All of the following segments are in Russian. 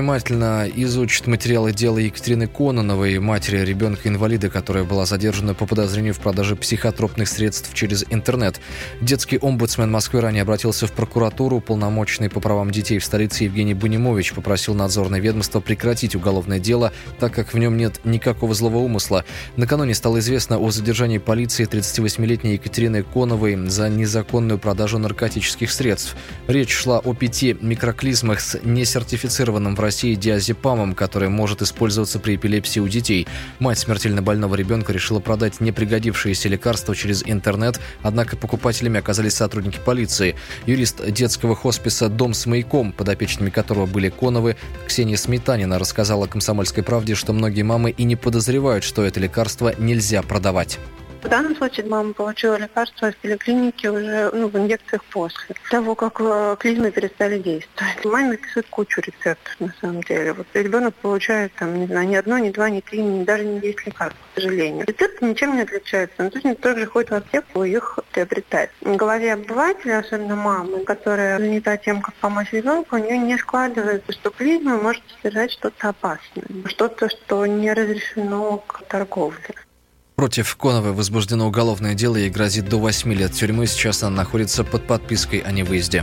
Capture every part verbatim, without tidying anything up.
внимательно изучит материалы дела Екатерины Кононовой, матери ребенка-инвалида, которая была задержана по подозрению в продаже психотропных средств через интернет. Детский омбудсмен Москвы ранее обратился в прокуратуру. Уполномоченный по правам детей в столице Евгений Бунимович попросил надзорное ведомство прекратить уголовное дело, так как в нем нет никакого злого умысла. Накануне стало известно о задержании полиции тридцативосьмилетней Екатерины Коновой за незаконную продажу наркотических средств. Речь шла о пяти микроклизмах с несертифицированным в России диазепамом, который может использоваться при эпилепсии у детей. Мать смертельно больного ребенка решила продать непригодившиеся лекарства через интернет, однако покупателями оказались сотрудники полиции. Юрист детского хосписа «Дом с маяком», подопечными которого были Коновы, Ксения Сметанина, рассказала «Комсомольской правде», что многие мамы и не подозревают, что это лекарство нельзя продавать. В данном случае мама получила лекарство в поликлинике уже ну, в инъекциях после того, как клизмы перестали действовать. Маме пишут кучу рецептов на самом деле. Вот ребенок получает там, не знаю, ни одно, ни два, ни три, ни даже не десять лекарств, к сожалению. Рецепты ничем не отличаются. Но точно тоже ходит в аптеку и их приобретает. В голове обывателя, особенно мамы, которая занята тем, как помочь ребенку, у нее не складывается, что клизма может содержать что-то опасное, что-то, что не разрешено к торговле. Против Коновой возбуждено уголовное дело, ей грозит до восьми лет тюрьмы. Сейчас она находится под подпиской о невыезде.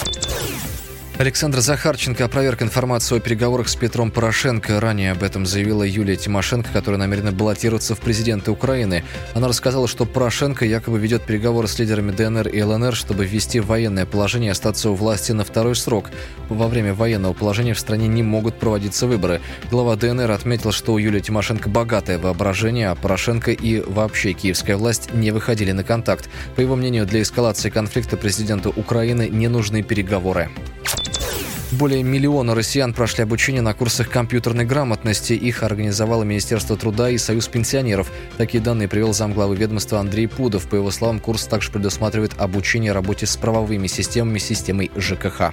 Александр Захарченко опроверг информацию о переговорах с Петром Порошенко. Ранее об этом заявила Юлия Тимошенко, которая намерена баллотироваться в президенты Украины. Она рассказала, что Порошенко якобы ведет переговоры с лидерами ДНР и ЛНР, чтобы ввести военное положение и остаться у власти на второй срок. Во время военного положения в стране не могут проводиться выборы. Глава ДНР отметил, что у Юлии Тимошенко богатое воображение, а Порошенко и вообще киевская власть не выходили на контакт. По его мнению, для эскалации конфликта президенту Украины не нужны переговоры. Более миллиона россиян прошли обучение на курсах компьютерной грамотности. Их организовало Министерство труда и Союз пенсионеров. Такие данные привел замглавы ведомства Андрей Пудов. По его словам, курс также предусматривает обучение работе с правовыми системами, системой ЖКХ.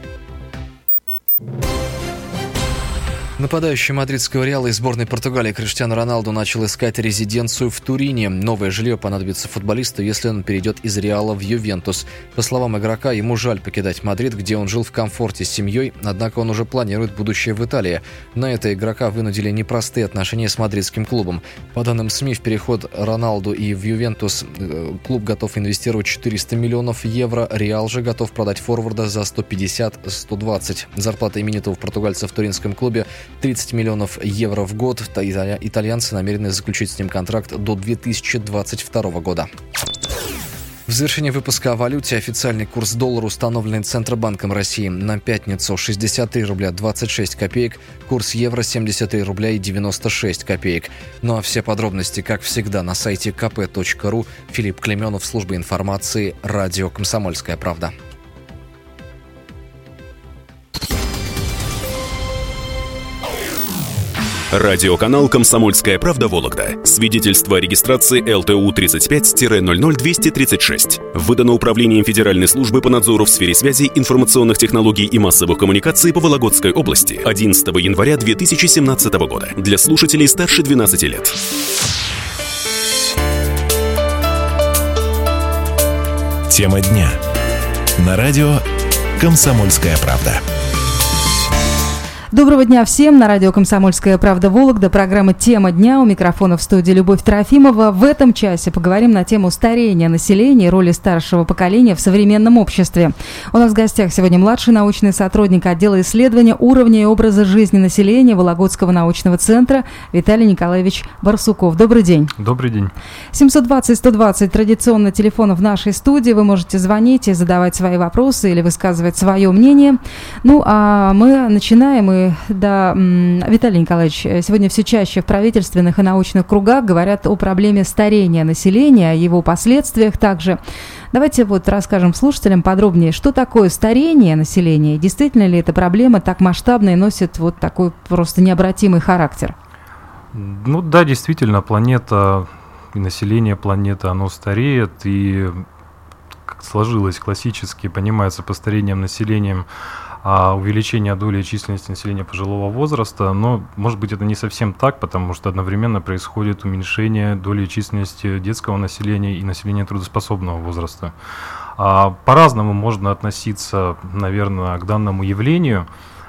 Нападающий мадридского Реала и сборной Португалии Криштиану Роналду начал искать резиденцию в Турине. Новое жилье понадобится футболисту, если он перейдет из Реала в Ювентус. По словам игрока, ему жаль покидать Мадрид, где он жил в комфорте с семьей, однако он уже планирует будущее в Италии. На это игрока вынудили непростые отношения с мадридским клубом. По данным СМИ, в переход Роналду и в Ювентус клуб готов инвестировать четыреста миллионов евро. Реал же готов продать форварда за сто пятьдесят - сто двадцать. Зарплата именитого португальца в туринском клубе тридцать миллионов евро в год. Итальянцы намерены заключить с ним контракт до две тысячи двадцать второго года. В завершении выпуска о валюте официальный курс доллара, установленный Центробанком России на пятницу шестьдесят три рубля двадцать шесть копеек, курс евро семьдесят три рубля и девяносто шесть копеек. Ну а все подробности, как всегда, на сайте ка пэ точка ру. Филипп Клеменов, служба информации, радио «Комсомольская правда». Радиоканал «Комсомольская правда» Вологда. Свидетельство о регистрации эл тэ у тридцать пять ноль ноль двести тридцать шесть. Выдано Управлением Федеральной службы по надзору в сфере связи, информационных технологий и массовых коммуникаций по Вологодской области одиннадцатого января две тысячи семнадцатого года. Для слушателей старше двенадцати лет. Тема дня. На радио «Комсомольская правда». Доброго дня всем. На радио «Комсомольская правда» Вологда. Программа «Тема дня». У микрофона в студии Любовь Трофимова. В этом часе поговорим на тему старения населения и роли старшего поколения в современном обществе. У нас в гостях сегодня младший научный сотрудник отдела исследования уровня и образа жизни населения Вологодского научного центра Виталий Николаевич Барсуков. Добрый день. Добрый день. семьсот двадцать сто двадцать традиционно телефон в нашей студии. Вы можете звонить и задавать свои вопросы или высказывать свое мнение. Ну, а мы начинаем. И да, Виталий Николаевич, сегодня все чаще в правительственных и научных кругах говорят о проблеме старения населения, о его последствиях также. Давайте вот расскажем слушателям подробнее, что такое старение населения, действительно ли эта проблема так масштабна и носит вот такой просто необратимый характер? Ну да, действительно, планета и население планеты, оно стареет, и как сложилось классически, понимается по старением населением а увеличение доли численности населения пожилого возраста, но, может быть, это не совсем так, потому что одновременно происходит уменьшение доли численности детского населения и населения трудоспособного возраста. А по-разному можно относиться, наверное, к данному явлению.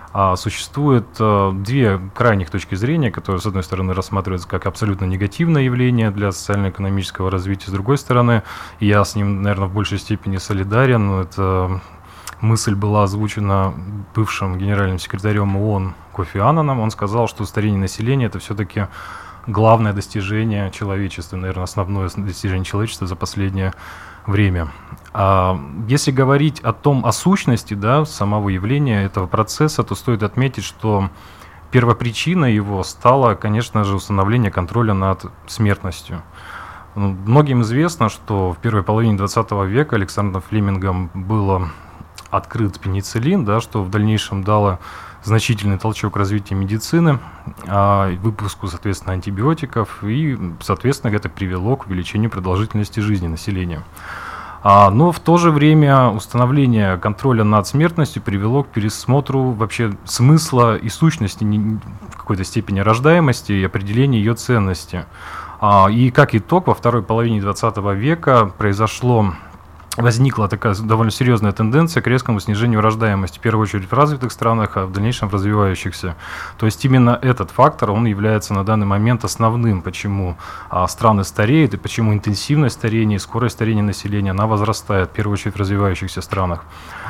А существует а, две крайних точки зрения, которые, с одной стороны, рассматриваются как абсолютно негативное явление для социально-экономического развития, с другой стороны, я с ним, наверное, в большей степени солидарен. Это мысль была озвучена бывшим генеральным секретарем ООН Кофи Аннаном. Он сказал, что старение населения – это все-таки главное достижение человечества, наверное, основное достижение человечества за последнее время. А если говорить о том, о сущности, да, самого явления этого процесса, то стоит отметить, что первопричиной его стало, конечно же, установление контроля над смертностью. Ну, многим известно, что в первой половине двадцатого века Александром Флемингом было открыт пенициллин, да, что в дальнейшем дало значительный толчок развитию медицины, а, выпуску, соответственно, антибиотиков, и, соответственно, это привело к увеличению продолжительности жизни населения. А, но в то же время установление контроля над смертностью привело к пересмотру вообще смысла и сущности, не, в какой-то степени рождаемости и определения ее ценности. А, и как итог, во второй половине двадцатого века произошло возникла такая довольно серьезная тенденция к резкому снижению рождаемости, в первую очередь в развитых странах, а в дальнейшем в развивающихся. То есть именно этот фактор, он является на данный момент основным, почему а, страны стареют и почему интенсивность старения и скорость старения населения, она возрастает, в первую очередь в развивающихся странах.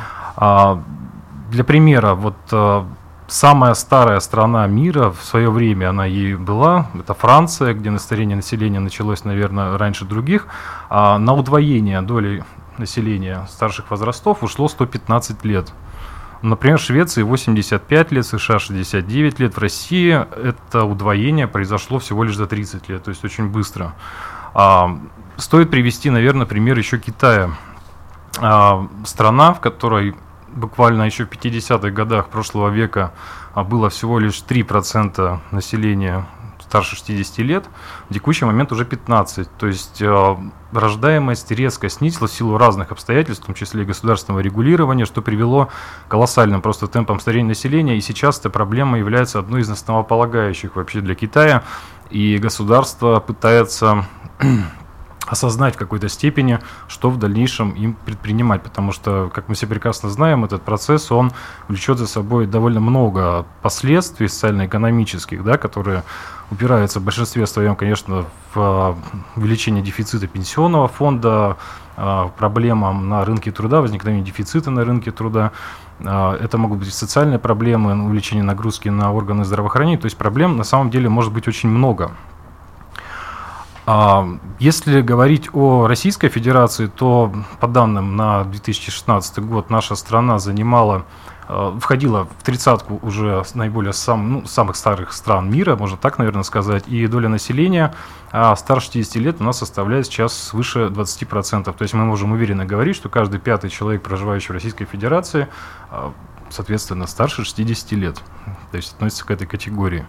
А, для примера, вот а, самая старая страна мира в свое время, она и была, это Франция, где старение населения началось, наверное, раньше других, а на удвоение доли населения старших возрастов ушло сто пятнадцать лет. Например, в Швеции восемьдесят пять лет, в США шестьдесят девять лет, в России это удвоение произошло всего лишь за тридцать лет, то есть очень быстро. А, стоит привести, наверное, пример еще Китая. А, страна, в которой буквально еще в пятидесятых годах прошлого века было всего лишь три процента населения старше шестидесяти лет, в текущий момент уже пятнадцать. То есть э, рождаемость резко снизилась в силу разных обстоятельств, в том числе и государственного регулирования, что привело к колоссальным просто темпам старения населения. И сейчас эта проблема является одной из основополагающих вообще для Китая. И государство пытается осознать в какой-то степени, что в дальнейшем им предпринимать, потому что, как мы все прекрасно знаем, этот процесс, он влечет за собой довольно много последствий социально-экономических, да, которые упираются в большинстве своем, конечно, в увеличение дефицита пенсионного фонда, проблемам на рынке труда, возникновение дефицита на рынке труда. Это могут быть социальные проблемы, увеличение нагрузки на органы здравоохранения, то есть проблем на самом деле может быть очень много. Если говорить о Российской Федерации, то по данным на две тысячи шестнадцатый год наша страна занимала, входила в тридцатку уже наиболее сам, ну, самых старых стран мира, можно так, наверное, сказать, и доля населения старше шестидесяти лет у нас составляет сейчас свыше двадцати процентов. То есть мы можем уверенно говорить, что каждый пятый человек, проживающий в Российской Федерации, соответственно, старше шестидесяти лет, то есть относится к этой категории.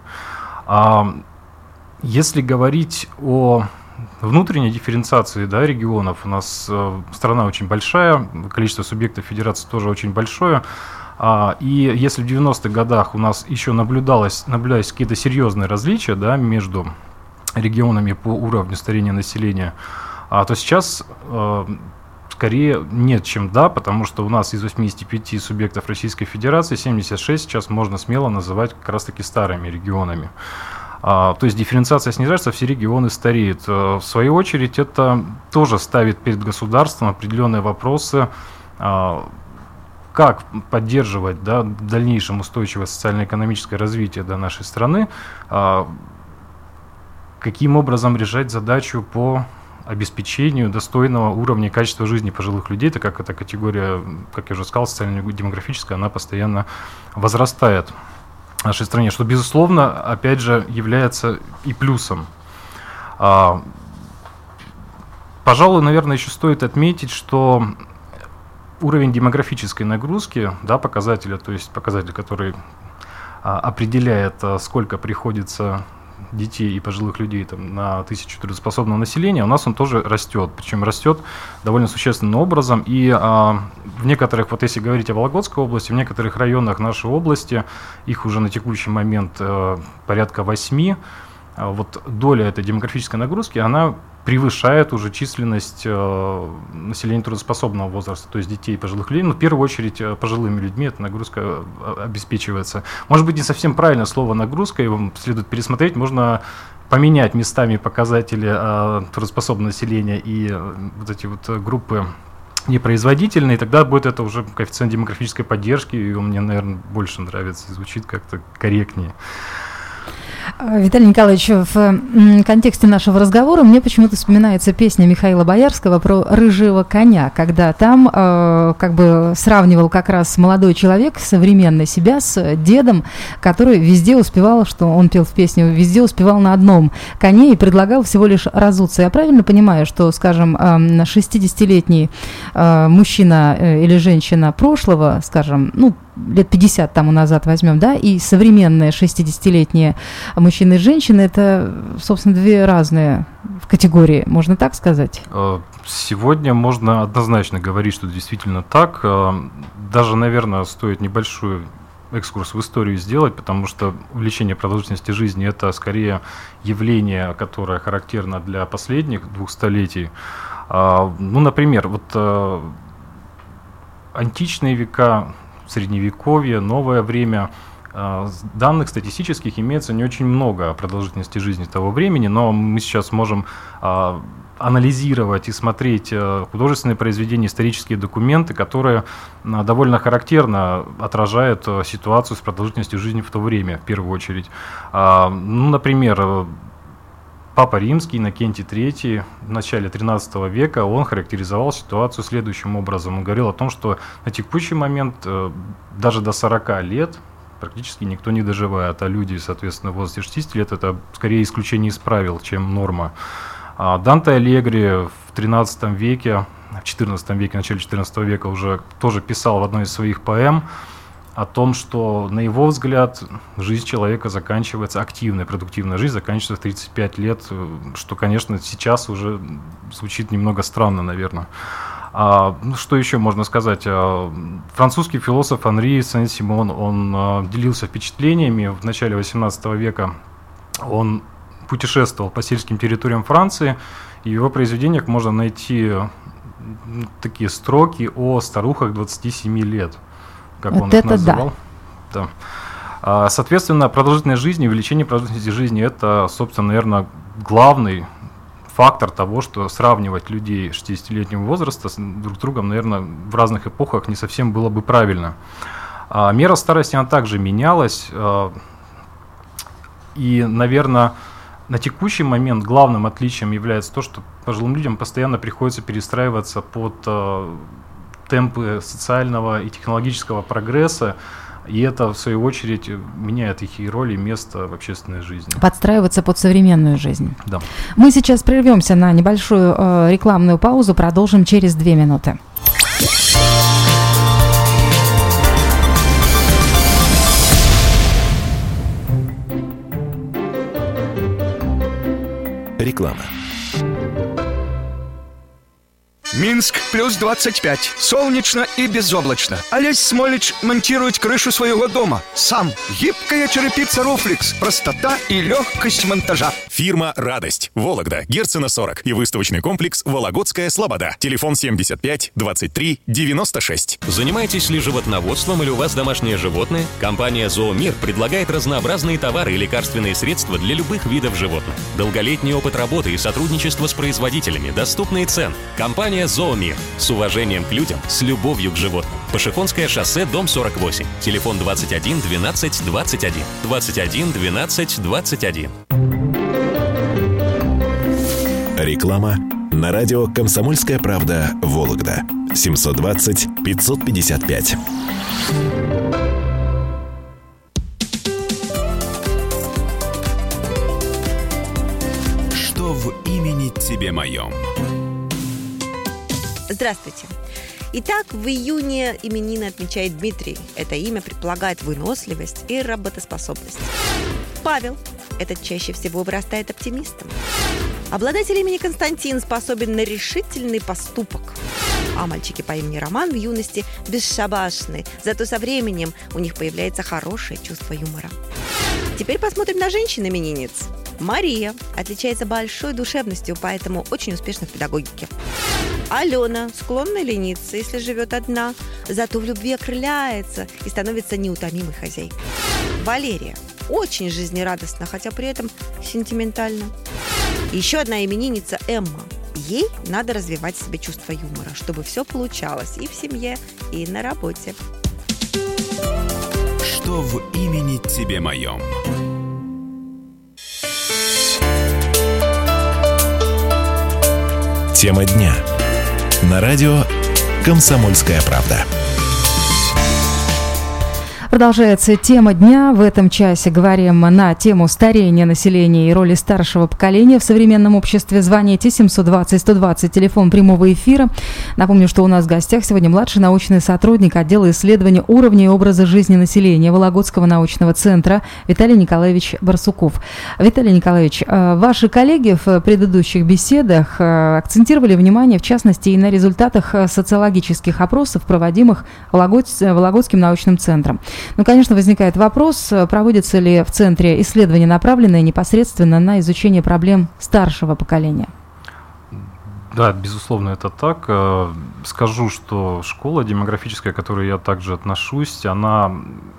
Если говорить о внутренней дифференциации, да, регионов, у нас э, страна очень большая, количество субъектов федерации тоже очень большое, а, и если в девяностых годах у нас еще наблюдалось, наблюдались какие-то серьезные различия, да, между регионами по уровню старения населения, а, то сейчас э, скорее нет, чем да, потому что у нас из восьмидесяти пяти субъектов Российской Федерации семьдесят шесть сейчас можно смело называть как раз-таки старыми регионами. То есть дифференциация снижается, все регионы стареют. В свою очередь, это тоже ставит перед государством определенные вопросы, как поддерживать, да, в дальнейшем устойчивое социально-экономическое развитие, да, нашей страны, каким образом решать задачу по обеспечению достойного уровня и качества жизни пожилых людей, так как эта категория, как я уже сказал, социально-демографическая, она постоянно возрастает в нашей стране, что, безусловно, опять же, является и плюсом. А, пожалуй, наверное, еще стоит отметить, что уровень демографической нагрузки, да, показателя, то есть показатель, который а, определяет, а, сколько приходится детей и пожилых людей там, на тысячу трудоспособного населения, у нас он тоже растет, причем растет довольно существенным образом, и а, в некоторых, вот если говорить о Вологодской области, в некоторых районах нашей области, их уже на текущий момент а, порядка восьми, а, вот доля этой демографической нагрузки, она превышает уже численность э, населения трудоспособного возраста, то есть детей и пожилых людей. Но в первую очередь э, пожилыми людьми эта нагрузка э, обеспечивается. Может быть, не совсем правильное слово «нагрузка», его следует пересмотреть. Можно поменять местами показатели э, трудоспособного населения и э, вот эти вот группы непроизводительные, тогда будет это уже коэффициент демографической поддержки, и он мне, наверное, больше нравится, звучит как-то корректнее. Виталий Николаевич, в контексте нашего разговора мне почему-то вспоминается песня Михаила Боярского про рыжего коня, когда там э, как бы сравнивал как раз молодой человек современный себя с дедом, который везде успевал, что он пел в песне, везде успевал на одном коне и предлагал всего лишь разуться. Я правильно понимаю, что, скажем, э, шестидесятилетний э, мужчина э, или женщина прошлого, скажем, ну, лет пятьдесят тому назад возьмем, да, и современные шестидесятилетние мужчины и женщины, это, собственно, две разные категории, можно так сказать? Сегодня можно однозначно говорить, что действительно так. Даже, наверное, стоит небольшой экскурс в историю сделать, потому что увеличение продолжительности жизни – это скорее явление, которое характерно для последних двух столетий. Ну, например, вот античные века, Средневековье, новое время. Данных статистических имеется не очень много о продолжительности жизни того времени, но мы сейчас можем анализировать и смотреть художественные произведения, исторические документы, которые довольно характерно отражают ситуацию с продолжительностью жизни в то время, в первую очередь. Ну, например, Папа Римский, Иннокентий третий, в начале тринадцатого века, он характеризовал ситуацию следующим образом. Он говорил о том, что на текущий момент даже до сорока лет практически никто не доживает, а люди, соответственно, в возрасте шестидесяти лет это скорее исключение из правил, чем норма. Данте Алегри в тринадцатом веке, в четырнадцатом веке, в начале четырнадцатого века уже тоже писал в одной из своих поэм о том, что, на его взгляд, жизнь человека заканчивается, активная, продуктивная жизнь заканчивается в тридцать пять лет, что, конечно, сейчас уже звучит немного странно, наверное. А, ну, что еще можно сказать? Французский философ Анри Сен-Симон, он а, делился впечатлениями в начале восемнадцатого века. Он путешествовал по сельским территориям Франции, и в его произведениях можно найти ну, такие строки о старухах двадцати семи лет. Как вот он их называл. Да. Да. Соответственно, продолжительность жизни, увеличение продолжительности жизни – это, собственно, наверное, главный фактор того, что сравнивать людей шестидесятилетнего возраста с друг с другом, наверное, в разных эпохах не совсем было бы правильно. Мера старости, она также менялась. И, наверное, на текущий момент главным отличием является то, что пожилым людям постоянно приходится перестраиваться под темпы социального и технологического прогресса, и это, в свою очередь, меняет их и роль, и место в общественной жизни. Подстраиваться под современную жизнь. Да. Мы сейчас прервемся на небольшую э, рекламную паузу, продолжим через две минуты. Реклама. Минск плюс двадцать пять. Солнечно и безоблачно. Олесь Смолич монтирует крышу своего дома. Сам. Гибкая черепица Руфлекс. Простота и легкость монтажа. Фирма «Радость». Вологда. Герцена сорок. И выставочный комплекс «Вологодская Слобода». Телефон семьдесят пять двадцать три девяносто шесть. Занимаетесь ли животноводством или у вас домашние животные? Компания «Зоомир» предлагает разнообразные товары и лекарственные средства для любых видов животных. Долголетний опыт работы и сотрудничество с производителями. Доступные цены. Компания «Зоомир». С уважением к людям, с любовью к животным. Пашихонское шоссе, дом сорок восемь. Телефон двадцать один двенадцать двадцать один. двадцать один двенадцать двадцать один. Реклама на радио «Комсомольская правда» Вологда. семьсот двадцать пятьсот пятьдесят пять. Что в имени тебе моем? Здравствуйте. Итак, в июне именины отмечает Дмитрий. Это имя предполагает выносливость и работоспособность. Павел. Этот чаще всего вырастает оптимистом. Обладатель имени Константин способен на решительный поступок. А мальчики по имени Роман в юности бесшабашны, зато со временем у них появляется хорошее чувство юмора. Теперь посмотрим на женщин-именинниц. Мария отличается большой душевностью, поэтому очень успешна в педагогике. Алена склонна лениться, если живет одна, зато в любви окрыляется и становится неутомимой хозяйкой. Валерия очень жизнерадостна, хотя при этом сентиментальна. Еще одна именинница Эмма. Ей надо развивать в себе чувство юмора, чтобы все получалось и в семье, и на работе. Что в имени тебе моем? Тема дня. На радио «Комсомольская правда». Продолжается тема дня. В этом часе говорим на тему старения населения и роли старшего поколения в современном обществе. Звоните семьсот двадцать сто двадцать, телефон прямого эфира. Напомню, что у нас в гостях сегодня младший научный сотрудник отдела исследования уровня и образа жизни населения Вологодского научного центра Виталий Николаевич Барсуков. Виталий Николаевич, ваши коллеги в предыдущих беседах акцентировали внимание, в частности, и на результатах социологических опросов, проводимых Вологодским научным центром. Ну, конечно, возникает вопрос, проводятся ли в Центре исследования, направленные непосредственно на изучение проблем старшего поколения? Да, безусловно, это так. Скажу, что школа демографическая, к которой я также отношусь, она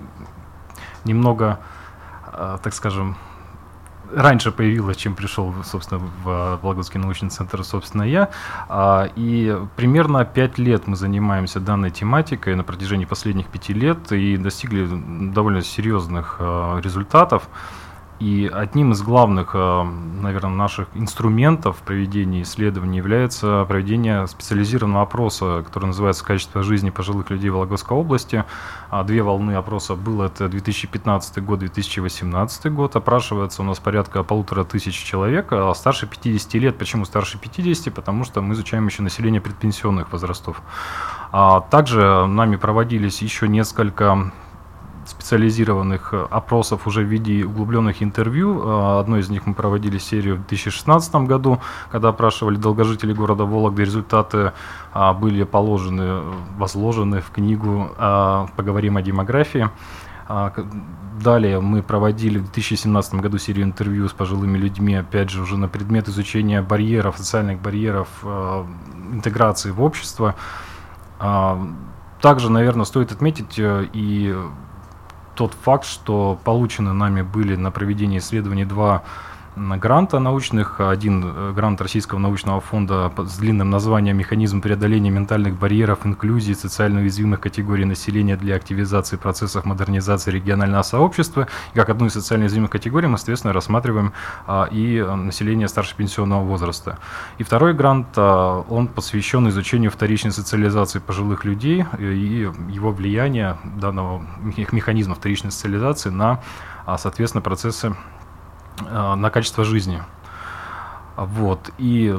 немного, так скажем, раньше появилась, чем пришел, собственно, в Вологодский научный центр, собственно, я. И примерно пять лет мы занимаемся данной тематикой на протяжении последних пяти лет и достигли довольно серьезных результатов. И одним из главных, наверное, наших инструментов в проведении исследований является проведение специализированного опроса, который называется «Качество жизни пожилых людей в Вологодской области». Две волны опроса было, это две тысячи пятнадцатый год, две тысячи восемнадцатый год. Опрашивается у нас порядка полутора тысяч человек, а старше пятидесяти лет. Почему старше пятидесяти? Потому что мы изучаем еще население предпенсионных возрастов. Также нами проводились еще несколько специализированных опросов уже в виде углубленных интервью. Одно из них мы проводили серию в две тысячи шестнадцатом году, когда опрашивали долгожителей города Вологды. Результаты были положены, возложены в книгу «Поговорим о демографии». Далее мы проводили в две тысячи семнадцатом году серию интервью с пожилыми людьми, опять же, уже на предмет изучения барьеров, социальных барьеров, интеграции в общество. Также, наверное, стоит отметить и тот факт, что получены нами были на проведение исследований два гранта научных. Один грант Российского научного фонда с длинным названием «Механизм преодоления ментальных барьеров, инклюзии социально уязвимых категорий населения для активизации процессов модернизации регионального сообщества». И как одну из социально уязвимых категорий мы, соответственно, рассматриваем а, и население старше пенсионного возраста. И второй грант, а, он посвящен изучению вторичной социализации пожилых людей и его влияния данного механизма вторичной социализации на, а, соответственно, процессы, на качество жизни. Вот. И,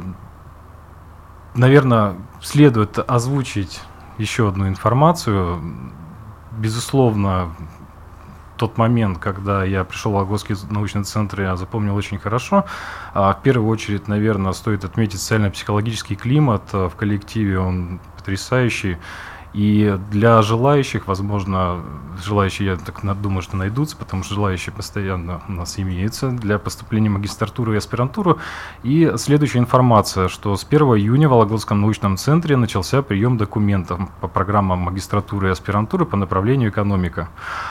наверное, следует озвучить еще одну информацию. Безусловно, тот момент, когда я пришел в Вологодский научный центр, я запомнил очень хорошо. В первую очередь, наверное, стоит отметить социально-психологический климат в коллективе, он потрясающий. И для желающих, возможно, желающие, я так думаю, что найдутся, потому что желающие постоянно у нас имеются для поступления в магистратуру и аспирантуру. И следующая информация, что с первого июня в Вологодском научном центре начался прием документов по программам магистратуры и аспирантуры по направлению экономика.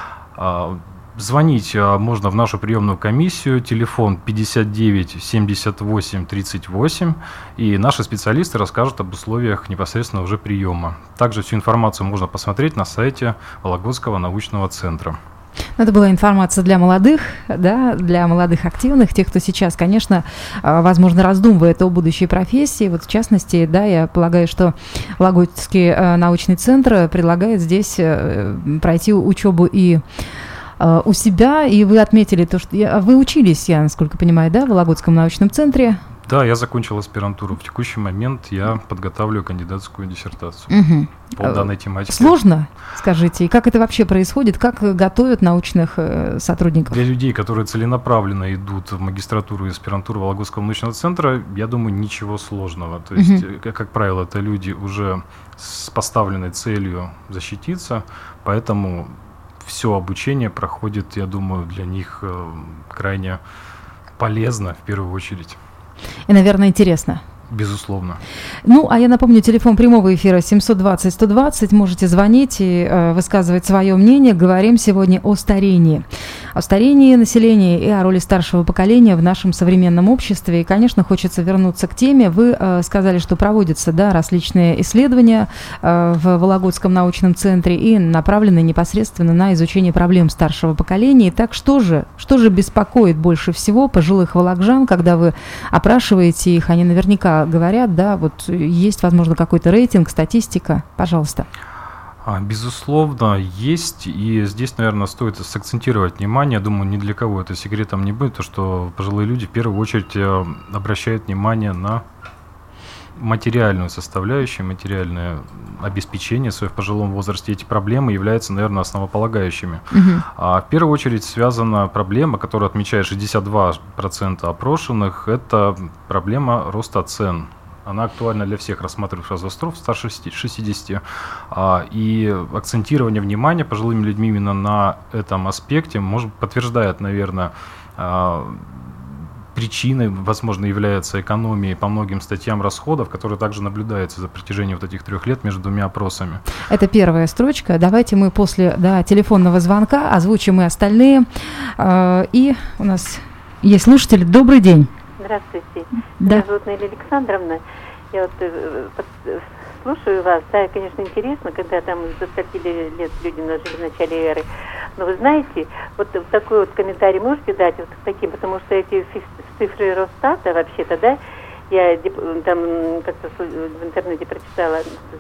Звонить можно в нашу приемную комиссию, телефон пятьдесят девять семьдесят восемь тридцать восемь, и наши специалисты расскажут об условиях непосредственно уже приема. Также всю информацию можно посмотреть на сайте Вологодского научного центра. Это была информация для молодых, да, для молодых активных, тех, кто сейчас, конечно, возможно, раздумывает о будущей профессии. Вот в частности, да, я полагаю, что Вологодский научный центр предлагает здесь пройти учебу и у себя, и вы отметили то, что я, вы учились, я, насколько понимаю, да, в Вологодском научном центре? Да, я закончил аспирантуру. В текущий момент я подготавливаю кандидатскую диссертацию угу. по данной тематике. Сложно, скажите, и как это вообще происходит? Как готовят научных сотрудников? Для людей, которые целенаправленно идут в магистратуру и аспирантуру Вологодского научного центра, я думаю, ничего сложного. То есть, угу. как, как правило, это люди уже с поставленной целью защититься, поэтому все обучение проходит, я думаю, для них крайне Полезно, в первую очередь. И, наверное, интересно. Безусловно. Ну, а я напомню, телефон прямого эфира семьсот двадцать сто двадцать. Можете звонить и э, высказывать свое мнение. Говорим сегодня о старении. О старении населения и о роли старшего поколения в нашем современном обществе. И, конечно, хочется вернуться к теме. Вы э, сказали, что проводятся, да, различные исследования э, в Вологодском научном центре и направлены непосредственно на изучение проблем старшего поколения. Итак, что же, что же беспокоит больше всего пожилых вологоджан, когда вы опрашиваете их? Они наверняка говорят, да, вот есть, возможно, какой-то рейтинг, статистика. Пожалуйста. Безусловно, есть, и здесь, наверное, стоит сакцентировать внимание, думаю, ни для кого это секретом не будет, то, что пожилые люди в первую очередь обращают внимание на материальную составляющую, материальное обеспечение свое в пожилом возрасте. Эти проблемы являются, наверное, основополагающими. Uh-huh. А в первую очередь связана проблема, которую отмечает шестьдесят два процента опрошенных, это проблема роста цен. Она актуальна для всех рассматриваемых возрастов старше шестидесяти. А, и акцентирование внимания пожилыми людьми именно на этом аспекте может, подтверждает, наверное, а, причиной, возможно, является экономия по многим статьям расходов, которые также наблюдаются за протяжении вот этих трех лет между двумя опросами. Это первая строчка. Давайте мы после, да, телефонного звонка озвучим и остальные. И у нас есть слушатели. Добрый день. Здравствуйте. Да. Меня зовут Нелли Александровна. Я вот э, под, э, слушаю вас. Да, конечно, интересно, когда там до скольки лет люди жили в начале эры. Но вы знаете, вот такой вот комментарий можете дать вот таким, потому что эти цифры Росстата вообще-то, да, я там как-то в интернете прочитала,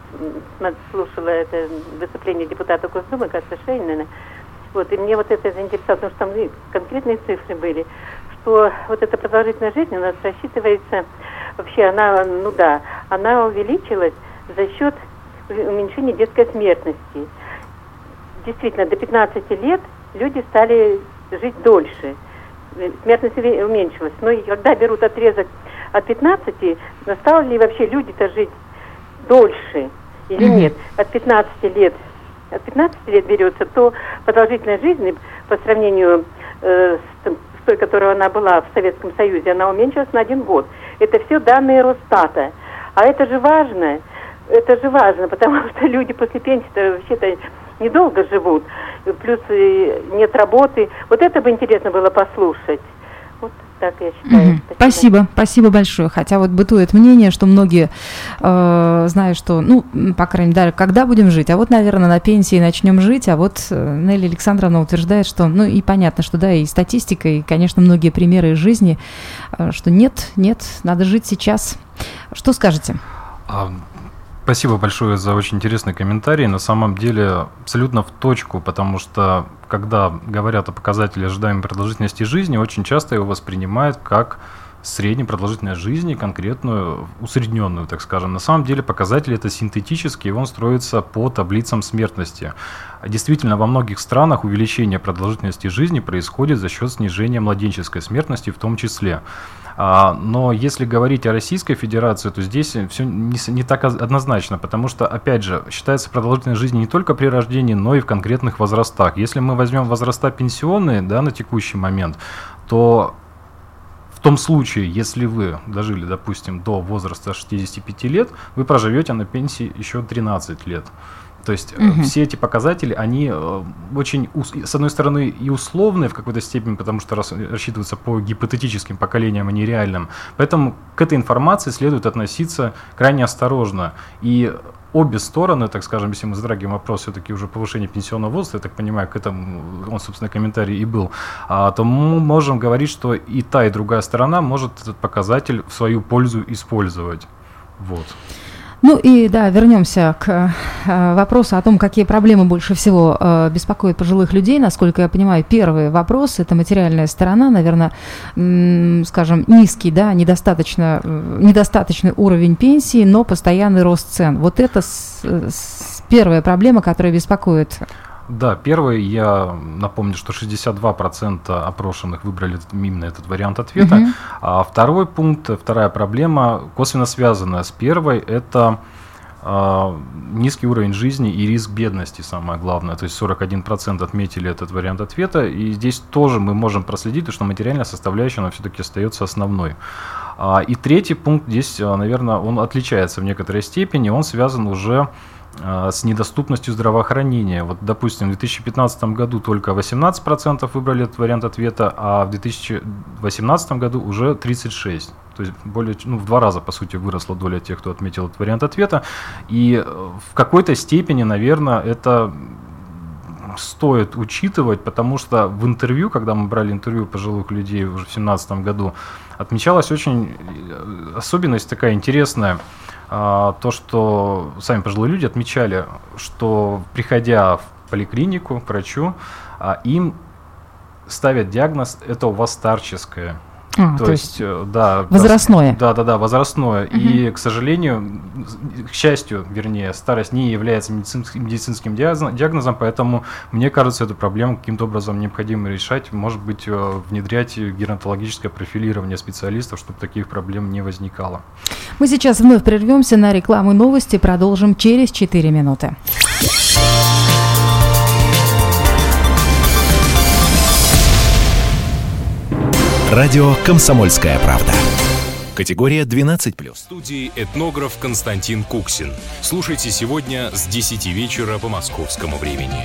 слушала это выступление депутата Госдумы, кажется, Шейнина. Вот, и мне вот это заинтересовало, потому что там конкретные цифры были, что вот эта продолжительность жизни у нас рассчитывается, вообще она, ну да, она увеличилась за счет уменьшения детской смертности. Действительно, до пятнадцати лет люди стали жить дольше, смертность уменьшилась. Но когда берут отрезок от пятнадцати, стали ли вообще люди-то жить дольше или mm-hmm. нет? От пятнадцати лет, от пятнадцати лет берется, то продолжительность жизни по сравнению э, с, с той, которая она была в Советском Союзе, она уменьшилась на один год. Это все данные Росстата. А это же важно, это же важно, потому что люди после пенсии-то вообще-то недолго живут, плюс нет работы. Вот это бы интересно было послушать. Вот так я считаю. Mm-hmm. Спасибо. Спасибо, спасибо большое. Хотя вот бытует мнение, что многие э, знают, что, ну, по крайней мере, когда будем жить, а вот, наверное, на пенсии начнем жить, а вот Нелли Александровна утверждает, что, ну, и понятно, что, да, и статистика, и, конечно, многие примеры из жизни, э, что нет, нет, надо жить сейчас. Что скажете? Спасибо большое за очень интересный комментарий. На самом деле абсолютно в точку, потому что когда говорят о показателе ожидаемой продолжительности жизни, очень часто его воспринимают как среднюю продолжительность жизни, конкретную, усредненную, так скажем. На самом деле показатель это синтетический, и он строится по таблицам смертности. Действительно, во многих странах увеличение продолжительности жизни происходит за счет снижения младенческой смертности в том числе. Но если говорить о Российской Федерации, то здесь все не, не так однозначно, потому что, опять же, считается продолжительность жизни не только при рождении, но и в конкретных возрастах. Если мы возьмем возраста пенсионные, да, на текущий момент, то в том случае, если вы дожили, допустим, до возраста шестидесяти пяти лет, вы проживете на пенсии еще тринадцать лет. То есть угу. все эти показатели, они очень, с одной стороны, и условные в какой-то степени, потому что рассчитываются по гипотетическим поколениям, а не реальным. Поэтому к этой информации следует относиться крайне осторожно. И обе стороны, так скажем, если мы затрагиваем вопрос все-таки уже повышения пенсионного возраста, я так понимаю, к этому он, собственно, комментарий и был, а, то мы можем говорить, что и та, и другая сторона может этот показатель в свою пользу использовать. Вот. Ну и да, вернемся к э, вопросу о том, какие проблемы больше всего э, беспокоят пожилых людей. Насколько я понимаю, первый вопрос – это материальная сторона, наверное, м, скажем, низкий, да, недостаточно, э, недостаточный уровень пенсии, но постоянный рост цен. Вот это с, с первая проблема, которая беспокоит. Да, первый, я напомню, что шестьдесят два процента опрошенных выбрали именно этот вариант ответа. Uh-huh. А второй пункт, вторая проблема, косвенно связанная с первой, это низкий уровень жизни и риск бедности, самое главное. То есть сорок один процент отметили этот вариант ответа. И здесь тоже мы можем проследить, что материальная составляющая, она все-таки остается основной. И третий пункт здесь, наверное, он отличается в некоторой степени. Он связан уже с недоступностью здравоохранения. Вот, допустим, в две тысячи пятнадцатом году только восемнадцать процентов выбрали этот вариант ответа, а в две тысячи восемнадцатом году уже тридцать шесть процентов. То есть более, ну, в два раза, по сути, выросла доля тех, кто отметил этот вариант ответа. И в какой-то степени, наверное, это стоит учитывать, потому что в интервью, когда мы брали интервью пожилых людей уже в две тысячи семнадцатом году, отмечалась очень особенность такая интересная. То, что сами пожилые люди отмечали, что, приходя в поликлинику к врачу, им ставят диагноз «это у вас старческое». А, то, то есть, есть да, возрастное. Да, да, да, возрастное. Угу. И, к сожалению, к счастью, вернее, старость не является медицинским, медицинским диагнозом, поэтому, мне кажется, эту проблему каким-то образом необходимо решать, может быть, внедрять геронтологическое профилирование специалистов, чтобы таких проблем не возникало. Мы сейчас вновь прервемся на рекламу и новости, продолжим через четыре минуты. Радио «Комсомольская правда». Категория двенадцать плюс. В студии этнограф Константин Куксин. Слушайте сегодня с десяти вечера по московскому времени.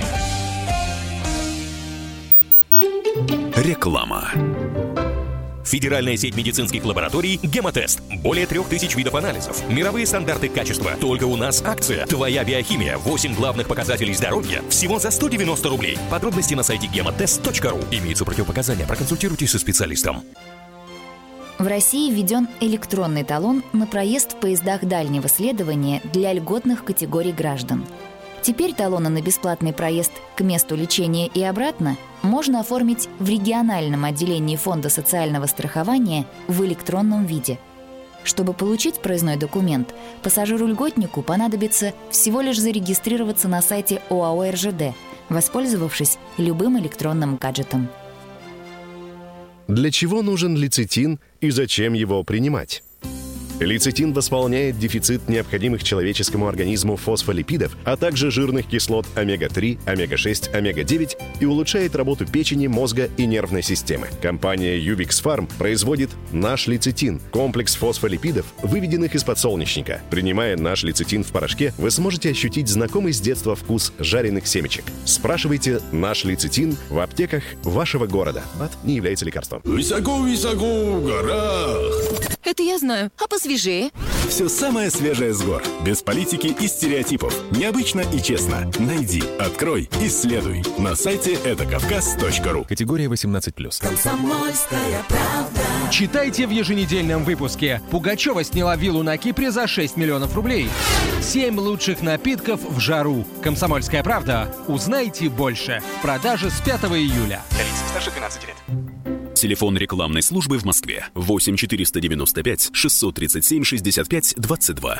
Реклама. Федеральная сеть медицинских лабораторий «Гемотест». Более трех тысяч видов анализов. Мировые стандарты качества. Только у нас акция. Твоя биохимия. восемь главных показателей здоровья. Всего за сто девяносто рублей. Подробности на сайте гемотест точка ру. Имеются противопоказания. Проконсультируйтесь со специалистом. В России введен электронный талон на проезд в поездах дальнего следования для льготных категорий граждан. Теперь талоны на бесплатный проезд к месту лечения и обратно можно оформить в региональном отделении Фонда социального страхования в электронном виде. Чтобы получить проездной документ, пассажиру-льготнику понадобится всего лишь зарегистрироваться на сайте ОАО эр жэ дэ, воспользовавшись любым электронным гаджетом. Для чего нужен лецитин и зачем его принимать? Лецитин восполняет дефицит необходимых человеческому организму фосфолипидов, а также жирных кислот омега три, омега шесть, омега девять и улучшает работу печени, мозга и нервной системы. Компания Ювикс Фарм производит наш лецитин – комплекс фосфолипидов, выведенных из подсолнечника. Принимая наш лецитин в порошке, вы сможете ощутить знакомый с детства вкус жареных семечек. Спрашивайте наш лецитин в аптеках вашего города. БАД не является лекарством. Высоко-высоко в горах. Это я знаю. А посвежее? Все самое свежее с гор. Без политики и стереотипов. Необычно и честно. Найди, открой, исследуй. На сайте это кавказ точка ру. Категория восемнадцать плюс. Комсомольская правда. Читайте в еженедельном выпуске. Пугачева сняла виллу на Кипре за шесть миллионов рублей. Семь лучших напитков в жару. Комсомольская правда. Узнайте больше. В продаже с пятого июля. Для лиц старше двенадцати лет. Телефон рекламной службы в Москве восемь четыреста девяносто пять шестьсот тридцать семь шестьдесят пять двадцать два.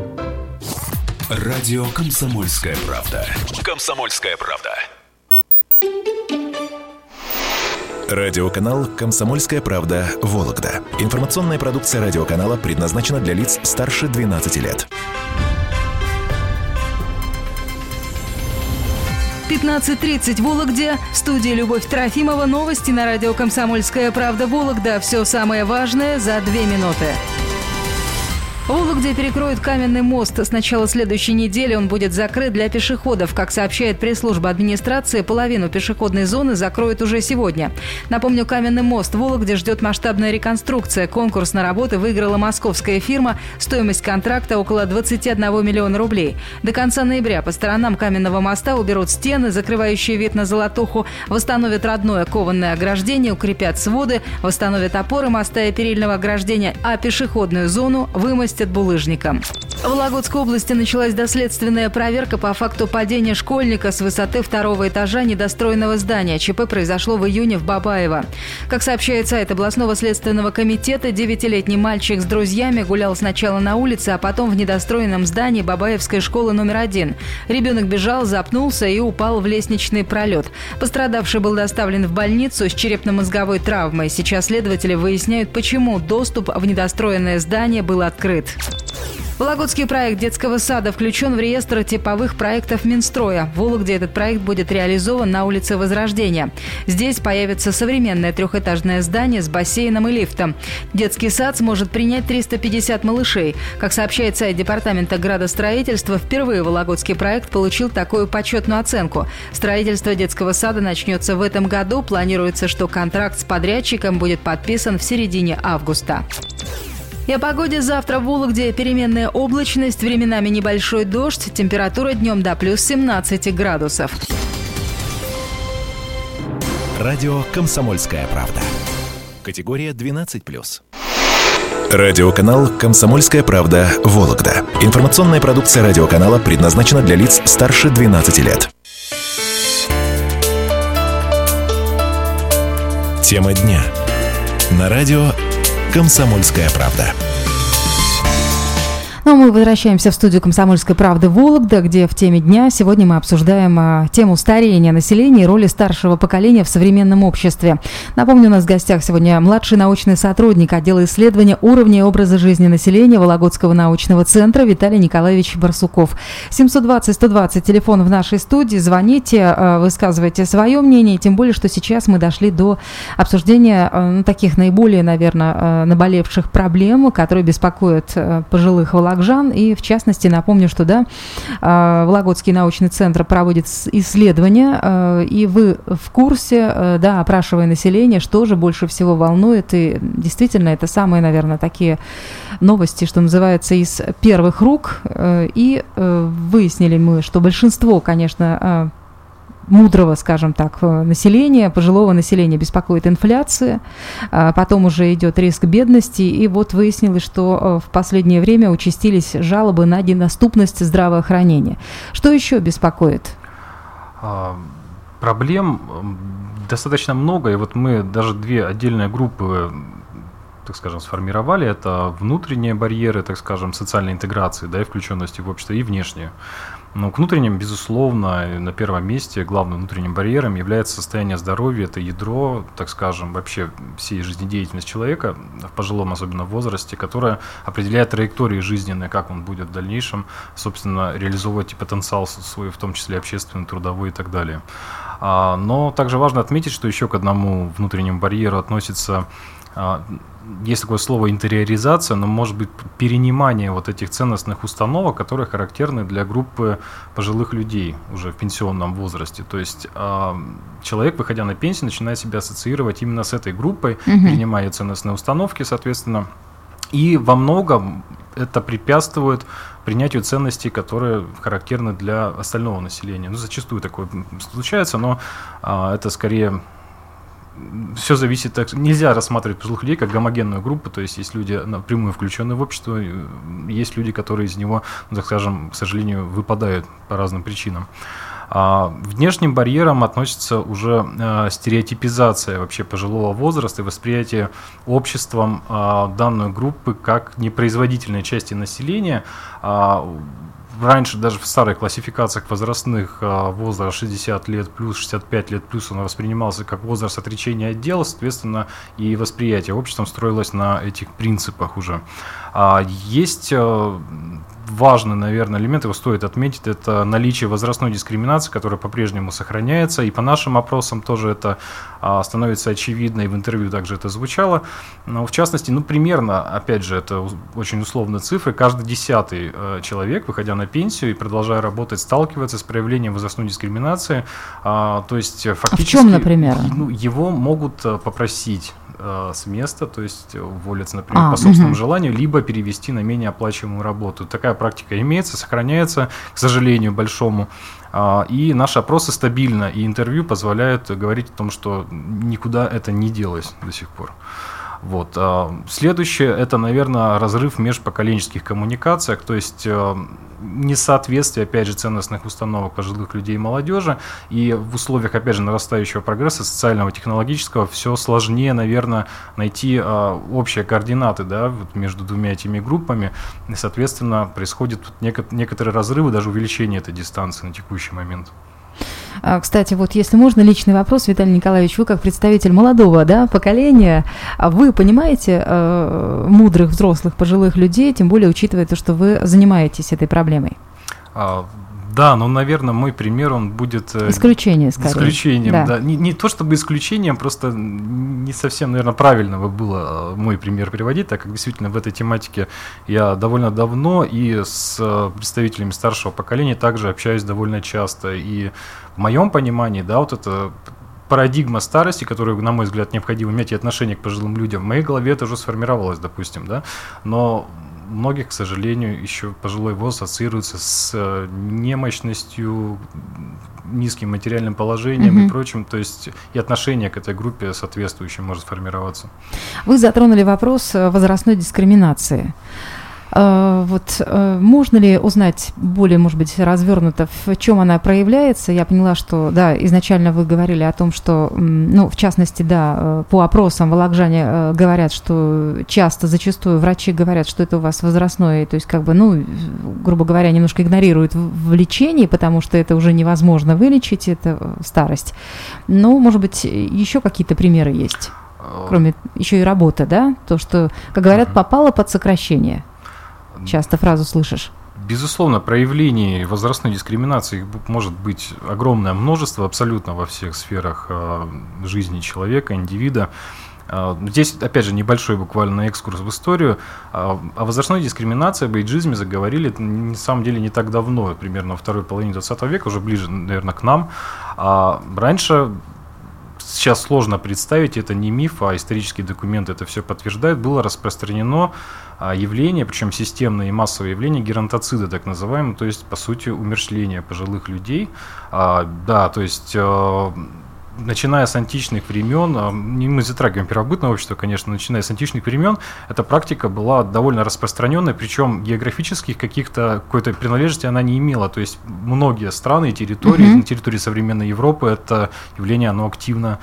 Радио «Комсомольская правда». «Комсомольская правда». Радиоканал «Комсомольская правда» Вологда. Информационная продукция радиоканала предназначена для лиц старше двенадцати лет. пятнадцать тридцать в Вологде. В студии Любовь Трофимова. Новости на радио «Комсомольская правда» Вологда. Все самое важное за две минуты. В Вологде перекроют каменный мост. С начала следующей недели он будет закрыт для пешеходов. Как сообщает пресс-служба администрации, половину пешеходной зоны закроют уже сегодня. Напомню, каменный мост в Вологде ждет масштабная реконструкция. Конкурс на работы выиграла московская фирма. Стоимость контракта около двадцать один миллион рублей. До конца ноября по сторонам каменного моста уберут стены, закрывающие вид на Золотуху, восстановят родное кованное ограждение, укрепят своды, восстановят опоры моста и перильного ограждения, а пешеходную зону вымостят булыжником. В Вологодской области началась доследственная проверка по факту падения школьника с высоты второго этажа недостроенного здания. ЧП произошло в июне в Бабаево. Как сообщает сайт областного следственного комитета, девятилетний мальчик с друзьями гулял сначала на улице, а потом в недостроенном здании Бабаевской школы номер один. Ребенок бежал, запнулся и упал в лестничный пролет. Пострадавший был доставлен в больницу с черепно-мозговой травмой. Сейчас следователи выясняют, почему доступ в недостроенное здание был открыт. Вологодский проект детского сада включен в реестр типовых проектов Минстроя. В Вологде этот проект будет реализован на улице Возрождения. Здесь появится современное трехэтажное здание с бассейном и лифтом. Детский сад сможет принять триста пятьдесят малышей. Как сообщает сайт Департамента градостроительства, впервые Вологодский проект получил такую почетную оценку. Строительство детского сада начнется в этом году. Планируется, что контракт с подрядчиком будет подписан в середине августа. И о погоде завтра в Вологде переменная облачность, временами небольшой дождь, температура днем до плюс семнадцати градусов. Радио «Комсомольская правда». Категория двенадцать плюс. Радиоканал «Комсомольская правда» Вологда. Информационная продукция радиоканала предназначена для лиц старше двенадцати лет. Тема дня. На радио «Комсомольская правда». Ну, мы возвращаемся в студию «Комсомольской правды» Вологда, где в теме дня сегодня мы обсуждаем а, тему старения населения и роли старшего поколения в современном обществе. Напомню, у нас в гостях сегодня младший научный сотрудник отдела исследования уровня и образа жизни населения Вологодского научного центра Виталий Николаевич Барсуков. семьсот двадцать сто двадцать, телефон в нашей студии. Звоните, а, высказывайте свое мнение, тем более, что сейчас мы дошли до обсуждения а, ну, таких наиболее, наверное, а, наболевших проблем, которые беспокоят а, пожилых вологодчан. И, в частности, напомню, что да, Вологодский научный центр проводит исследования, и вы в курсе, да, опрашивая население, что же больше всего волнует. И действительно, это самые, наверное, такие новости, что называется, из первых рук. И выяснили мы, что большинство, конечно, мудрого, скажем так, населения, пожилого населения беспокоит инфляция, потом уже идет риск бедности, и вот выяснилось, что в последнее время участились жалобы на недоступность здравоохранения. Что еще беспокоит? Проблем достаточно много, и вот мы даже две отдельные группы, так скажем, сформировали. Это внутренние барьеры, так скажем, социальной интеграции, да, и включенности в общество, и внешние. Но к внутренним, безусловно, на первом месте главным внутренним барьером является состояние здоровья, это ядро, так скажем, вообще всей жизнедеятельности человека, в пожилом особенно возрасте, которое определяет траектории жизненные, как он будет в дальнейшем, собственно, реализовывать потенциал свой, в том числе общественный, трудовой и так далее. Но также важно отметить, что еще к одному внутреннему барьеру относится, есть такое слово интериоризация, но может быть перенимание вот этих ценностных установок, которые характерны для группы пожилых людей уже в пенсионном возрасте. То есть э, человек, выходя на пенсию, начинает себя ассоциировать именно с этой группой, угу. перенимая ценностные установки, соответственно. И во многом это препятствует принятию ценностей, которые характерны для остального населения. Ну, зачастую такое случается, но э, это скорее... Все зависит, так, нельзя рассматривать пожилых людей как гомогенную группу, то есть есть люди напрямую включенные в общество, есть люди, которые из него, ну, так скажем, к сожалению, выпадают по разным причинам. А внешним барьером относится уже а, стереотипизация вообще пожилого возраста и восприятие обществом а, данной группы как непроизводительной части населения. А, Раньше даже в старых классификациях возрастных возраст шестьдесят лет плюс, шестьдесят пять лет плюс он воспринимался как возраст отречения от дела, соответственно, и восприятие обществом строилось на этих принципах уже. Есть важный, наверное, элемент, его стоит отметить, это наличие возрастной дискриминации, которая по-прежнему сохраняется, и по нашим опросам тоже это а, становится очевидно, и в интервью также это звучало. Но в частности, ну, примерно, опять же, это очень условные цифры, каждый десятый э, человек, выходя на пенсию и продолжая работать, сталкивается с проявлением возрастной дискриминации, а, то есть фактически... А в чем, например? Ну, его могут попросить с места, то есть уволиться, например, а, по собственному угу. желанию, либо перевести на менее оплачиваемую работу. Такая практика имеется, сохраняется, к сожалению, большому. И наши опросы стабильно, и интервью позволяют говорить о том, что никуда это не делось до сих пор. Вот. Следующее – это, наверное, разрыв в межпоколенческих коммуникациях, то есть несоответствие, опять же, ценностных установок пожилых людей и молодежи, и в условиях, опять же, нарастающего прогресса социального, технологического все сложнее, наверное, найти а, общие координаты, да, вот между двумя этими группами, и, соответственно, происходят некоторые разрывы, даже увеличение этой дистанции на текущий момент. Кстати, вот если можно, личный вопрос, Виталий Николаевич, вы как представитель молодого, да, поколения, вы понимаете э, мудрых, взрослых, пожилых людей, тем более учитывая то, что вы занимаетесь этой проблемой? А, да, но, наверное, мой пример, он будет... Исключение, скорее. Исключением, да. да. Не, не то чтобы исключением, просто не совсем, наверное, правильно бы было мой пример приводить, так как действительно в этой тематике я довольно давно и с представителями старшего поколения также общаюсь довольно часто. И в моем понимании, да, вот это... парадигма старости, которую, на мой взгляд, необходимо иметь, и отношение к пожилым людям, в моей голове это уже сформировалось, допустим, да, но у многих, к сожалению, еще пожилой возраст ассоциируется с немощностью, низким материальным положением mm-hmm. и прочим, то есть и отношение к этой группе соответствующее может формироваться. Вы затронули вопрос возрастной дискриминации. Вот можно ли узнать более, может быть, развернуто, в чем она проявляется? Я поняла, что, да, изначально вы говорили о том, что, ну, в частности, да, по опросам волокжане говорят, что часто, зачастую врачи говорят, что это у вас возрастное, то есть, как бы, ну, грубо говоря, немножко игнорируют в лечении, потому что это уже невозможно вылечить, это старость. Но, может быть, еще какие-то примеры есть, кроме еще и работы, да? То, что, как говорят, попало под сокращение. Часто фразу слышишь. Безусловно, проявлений возрастной дискриминации может быть огромное множество абсолютно во всех сферах жизни человека, индивида. Здесь, опять же, небольшой буквально экскурс в историю. О возрастной дискриминации, об эйджизме заговорили, на самом деле, не так давно, примерно во второй половине двадцатого века, уже ближе, наверное, к нам. А раньше... Сейчас сложно представить, это не миф, а исторические документы это все подтверждают. Было распространено явление, причем системное и массовое явление геронтоцида, так называемое, то есть, по сути, умерщвление пожилых людей. А, да, то есть... начиная с античных времен, не мы затрагиваем первобытное общество, конечно, начиная с античных времен, эта практика была довольно распространенная, причем географических каких-то, какой-то принадлежности она не имела. То есть многие страны и территории, mm-hmm. на территории современной Европы это явление, оно активно,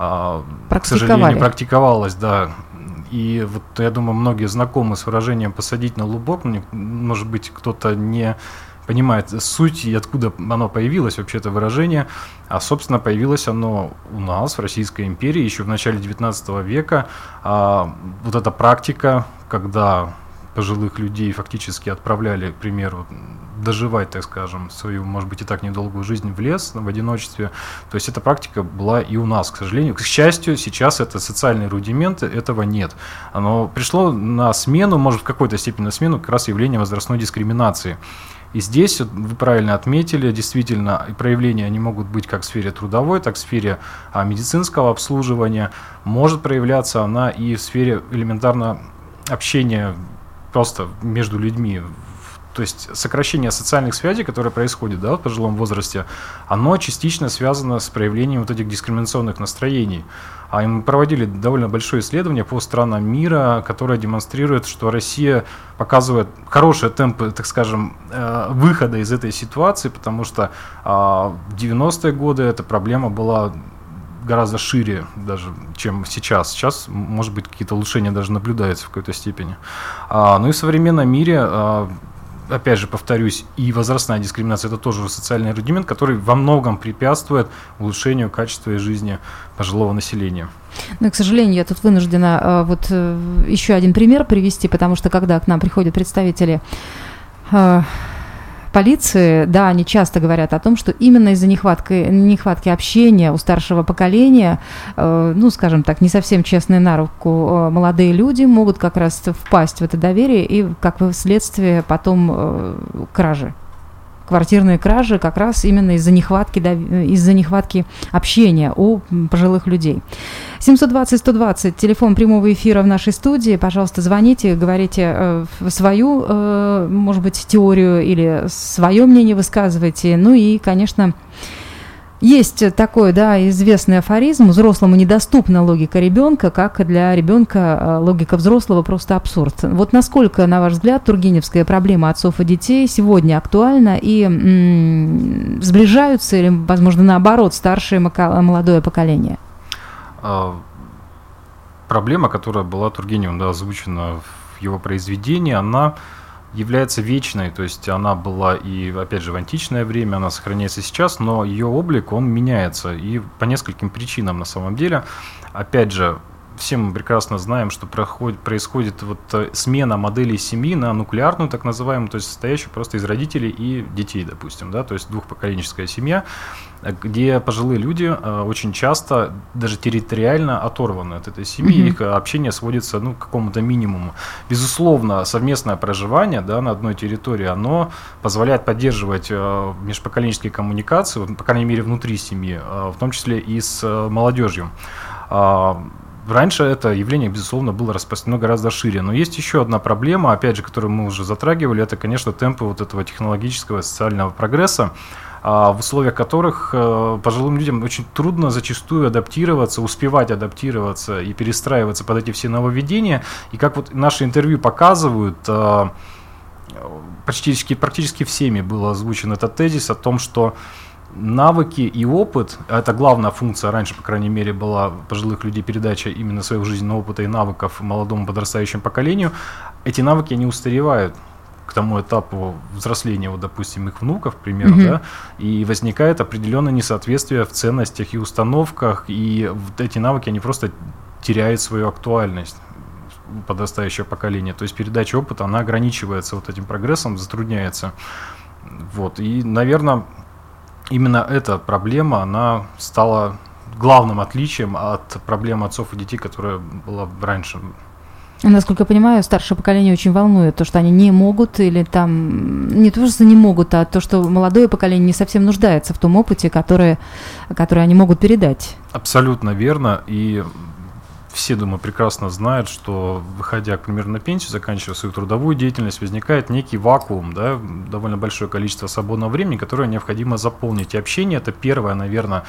к сожалению, практиковалось, да. И вот я думаю, многие знакомы с выражением «посадить на лубок», может быть, кто-то не... понимает суть и откуда оно появилось, вообще это выражение. А, собственно, появилось оно у нас, в Российской империи, еще в начале девятнадцатого века. А, вот эта практика, когда пожилых людей фактически отправляли, к примеру, доживать, так скажем, свою, может быть, и так недолгую жизнь в лес, в одиночестве. То есть эта практика была и у нас, к сожалению. К счастью, сейчас это социальные рудименты, этого нет. Оно пришло на смену, может, в какой-то степени на смену, как раз явление возрастной дискриминации. И здесь, вы правильно отметили, действительно, проявления они могут быть как в сфере трудовой, так и в сфере а, медицинского обслуживания. Может проявляться она и в сфере элементарно общения просто между людьми. То есть сокращение социальных связей, которое происходит, да, в пожилом возрасте, оно частично связано с проявлением вот этих дискриминационных настроений. А мы проводили довольно большое исследование по странам мира, которое демонстрирует, что Россия показывает хорошие темпы, так скажем, выхода из этой ситуации, потому что в девяностые годы эта проблема была гораздо шире даже, чем сейчас. Сейчас, может быть, какие-то улучшения даже наблюдаются в какой-то степени. Ну и в современном мире, опять же, повторюсь, и возрастная дискриминация – это тоже социальный рудимент, который во многом препятствует улучшению качества жизни пожилого населения. Ну, и, к сожалению, я тут вынуждена вот еще один пример привести, потому что когда к нам приходят представители полиции, да, они часто говорят о том, что именно из-за нехватки, нехватки общения у старшего поколения, э, ну, скажем так, не совсем честные на руку э, молодые люди могут как раз впасть в это доверие и, как следствие, потом э, кражи. Квартирные кражи как раз именно из-за нехватки, из-за нехватки общения у пожилых людей. семьсот двадцать сто двадцать, телефон прямого эфира в нашей студии. Пожалуйста, звоните, говорите э, свою, э, может быть, теорию или свое мнение высказывайте. Ну и, конечно, есть такой, да, известный афоризм: взрослому недоступна логика ребенка, как для ребенка логика взрослого просто абсурд. Вот насколько, на ваш взгляд, тургеневская проблема отцов и детей сегодня актуальна и м- сближаются или, возможно, наоборот, старшее и молодое поколение? Проблема, которая была Тургеневым, да, озвучена в его произведении, она является вечной, то есть она была и, опять же, в античное время, она сохраняется сейчас, но ее облик, он меняется, и по нескольким причинам на самом деле. Опять же, все мы прекрасно знаем, что проходит, происходит вот смена моделей семьи на нуклеарную, так называемую, то есть состоящую просто из родителей и детей, допустим, да, то есть двухпоколенческая семья, где пожилые люди очень часто даже территориально оторваны от этой семьи, mm-hmm. их общение сводится, ну, к какому-то минимуму. Безусловно, совместное проживание, да, на одной территории, оно позволяет поддерживать межпоколенческие коммуникации, по крайней мере, внутри семьи, в том числе и с молодежью. Раньше это явление, безусловно, было распространено гораздо шире. Но есть еще одна проблема, опять же, которую мы уже затрагивали, это, конечно, темпы вот этого технологического и социального прогресса, в условиях которых пожилым людям очень трудно зачастую адаптироваться, успевать адаптироваться и перестраиваться под эти все нововведения. И как вот наши интервью показывают, практически, практически всеми был озвучен этот тезис о том, что навыки и опыт, это главная функция, раньше, по крайней мере, была пожилых людей передача именно своего жизненного опыта и навыков молодому подрастающему поколению, эти навыки не устаревают к тому этапу взросления, вот, допустим, их внуков, к примеру, mm-hmm. да, и возникает определенное несоответствие в ценностях и установках, и вот эти навыки, они просто теряют свою актуальность у подрастающего поколения, то есть передача опыта, она ограничивается вот этим прогрессом, затрудняется, вот, и, наверное, именно эта проблема, она стала главным отличием от проблемы отцов и детей, которая была раньше. Насколько я понимаю, старшее поколение очень волнует то, что они не могут, или там не то, что не могут, а то, что молодое поколение не совсем нуждается в том опыте, который, который они могут передать. Абсолютно верно. И все, думаю, прекрасно знают, что, выходя, к примеру, на пенсию, заканчивая свою трудовую деятельность, возникает некий вакуум, да, довольно большое количество свободного времени, которое необходимо заполнить. И общение – это первое, наверное,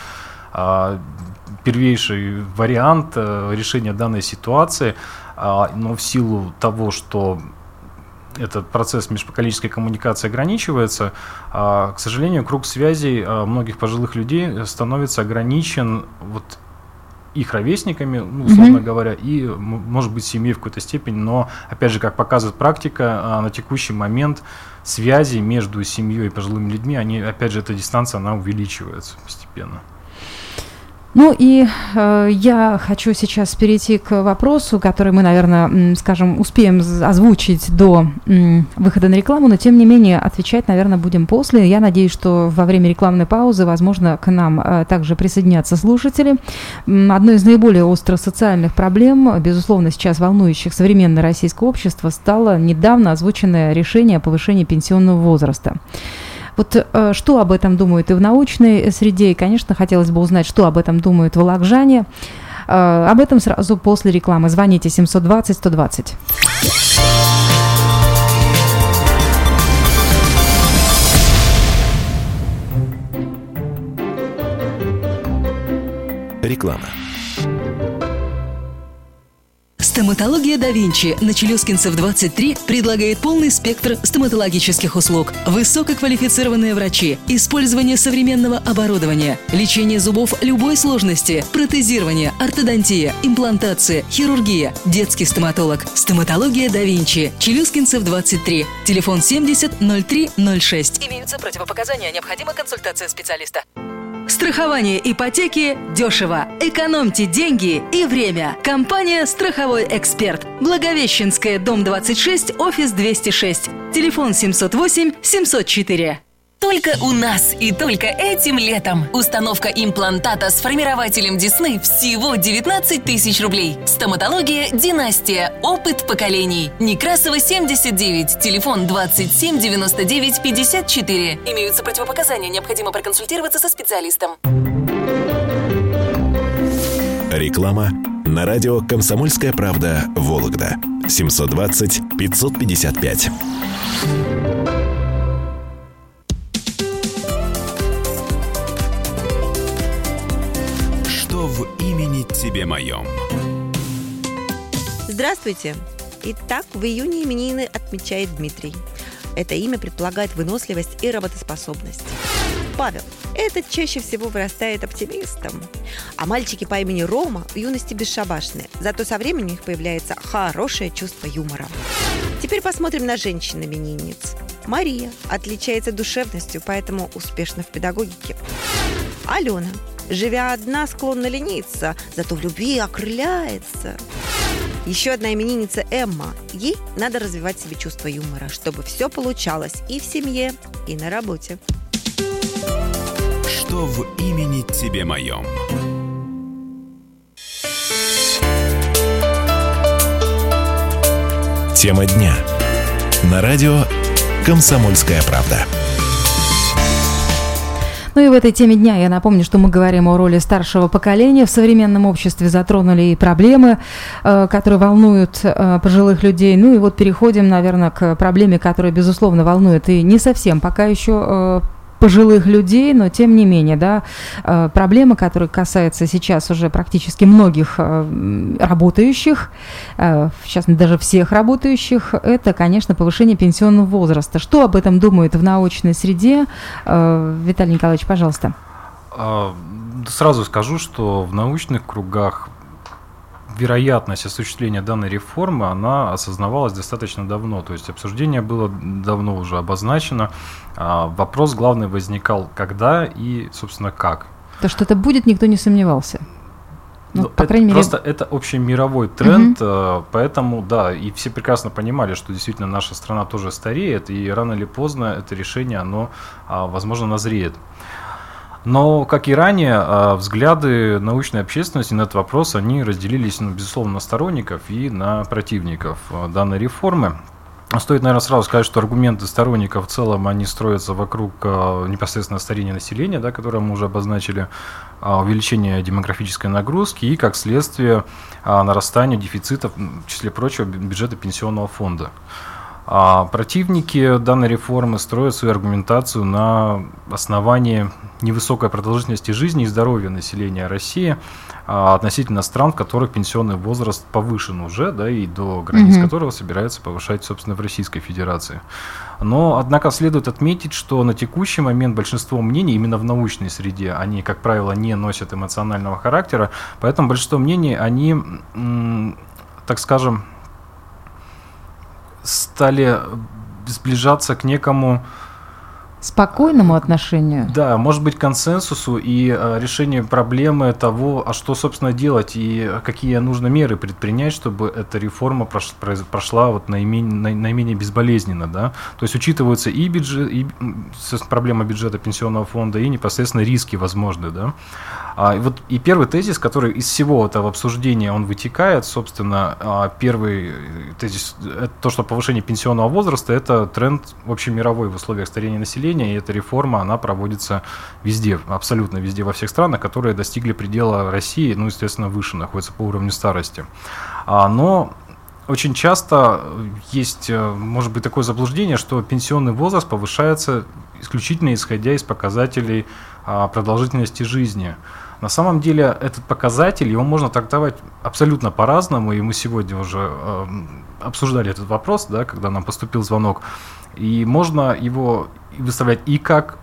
первейший вариант решения данной ситуации, но в силу того, что этот процесс межпоколенческой коммуникации ограничивается, к сожалению, круг связей многих пожилых людей становится ограничен вот их ровесниками, ну, условно mm-hmm. говоря, и, может быть, семьей в какой-то степени, но, опять же, как показывает практика, на текущий момент связи между семьей и пожилыми людьми, они, опять же, эта дистанция, она увеличивается постепенно. Ну и э, я хочу сейчас перейти к вопросу, который мы, наверное, скажем, успеем озвучить до м, выхода на рекламу, но тем не менее отвечать, наверное, будем после. Я надеюсь, что во время рекламной паузы, возможно, к нам э, также присоединятся слушатели. Одной из наиболее острых социальных проблем, безусловно, сейчас волнующих современное российское общество, стало недавно озвученное решение о повышении пенсионного возраста. Вот э, что об этом думают и в научной среде, и, конечно, хотелось бы узнать, что об этом думают волокжане. Э, об этом сразу после рекламы. Звоните семьсот двадцать сто двадцать. Реклама. Стоматология да Винчи на Челюскинцев двадцать три предлагает полный спектр стоматологических услуг. Высококвалифицированные врачи, использование современного оборудования, лечение зубов любой сложности, протезирование, ортодонтия, имплантация, хирургия, детский стоматолог. Стоматология да Винчи. Челюскинцев двадцать три. Телефон семьдесят ноль три ноль шесть. Имеются противопоказания, необходима консультация специалиста. Страхование ипотеки дешево. Экономьте деньги и время. Компания «Страховой эксперт». Благовещенская, дом двадцать шесть, офис двести шесть. Телефон семьсот восемь семьсот четыре. Только у нас и только этим летом. Установка имплантата с формирователем десны всего девятнадцать тысяч рублей. Стоматология «Династия». Опыт поколений. Некрасова, семьдесят девять. Телефон двадцать семь девяносто девять пятьдесят четыре. Имеются противопоказания. Необходимо проконсультироваться со специалистом. Реклама на радио «Комсомольская правда» Вологда. семьсот двадцать пятьсот пятьдесят пять. В имени тебе моем. Здравствуйте! Итак, в июне именины отмечает Дмитрий. Это имя предполагает выносливость и работоспособность. Павел. этот чаще всего вырастает оптимистом. А мальчики по имени Рома в юности бесшабашные, зато со временем у них появляется хорошее чувство юмора. Теперь посмотрим на женщин-именинниц. Мария отличается душевностью, поэтому успешна в педагогике. Алена, живя одна, склонна лениться, зато в любви окрыляется. Еще одна именинница Эмма. Ей надо развивать в себе чувство юмора, чтобы все получалось и в семье, и на работе. Что в имени тебе моем? Тема дня. На радио «Комсомольская правда». Ну и в этой теме дня я напомню, что мы говорим о роли старшего поколения в современном обществе, затронули и проблемы, э, которые волнуют э, пожилых людей. Ну и вот переходим, наверное, к проблеме, которая, безусловно, волнует и не совсем пока еще э, пожилых людей, но тем не менее, да, э, проблема, которая касается сейчас уже практически многих э, работающих, э, сейчас даже всех работающих, это, конечно, повышение пенсионного возраста. Что об этом думают в научной среде? Э, Виталий Николаевич, пожалуйста. Сразу скажу, что в научных кругах вероятность осуществления данной реформы, она осознавалась достаточно давно, то есть обсуждение было давно уже обозначено. Вопрос главный возникал, когда и, собственно, как. То, что это будет, никто не сомневался. Ну, по крайней мере... Просто это общемировой тренд, угу. Поэтому, да, и все прекрасно понимали, что действительно наша страна тоже стареет, и рано или поздно это решение, оно, возможно, назреет. Но, как и ранее, взгляды научной общественности на этот вопрос, они разделились, ну, безусловно, на сторонников и на противников данной реформы. Стоит, наверное, сразу сказать, что аргументы сторонников в целом, они строятся вокруг непосредственно старения населения, да, которое мы уже обозначили, увеличения демографической нагрузки и, как следствие, нарастания дефицитов, в числе прочего, бюджета пенсионного фонда. А противники данной реформы строят свою аргументацию на основании невысокой продолжительности жизни и здоровья населения России а, относительно стран, в которых пенсионный возраст повышен уже, да, и до границ mm-hmm. которого собираются повышать, собственно, в Российской Федерации. Но, однако, следует отметить, что на текущий момент большинство мнений именно в научной среде, они, как правило, не носят эмоционального характера, поэтому большинство мнений, они, м- так скажем, стали сближаться к некому спокойному отношению. Да, может быть, консенсусу и а, решению проблемы того, а что, собственно, делать и какие нужно меры предпринять, чтобы эта реформа прош, прошла вот наименее, на, наименее безболезненно. Да? То есть учитываются и, бюджет, и проблема бюджета пенсионного фонда, и непосредственно риски возможны. Да? А, и, вот, и первый тезис, который из всего этого обсуждения он вытекает, собственно, а, первый тезис, это то, что повышение пенсионного возраста – это тренд общемировой в условиях старения населения, и эта реформа, она проводится везде, абсолютно везде, во всех странах, которые достигли предела России, ну, естественно, выше, находятся по уровню старости. А, но очень часто есть, может быть, такое заблуждение, что пенсионный возраст повышается исключительно исходя из показателей а, продолжительности жизни. На самом деле этот показатель, его можно трактовать абсолютно по-разному, и мы сегодня уже э, обсуждали этот вопрос, да, когда нам поступил звонок, и можно его выставлять и как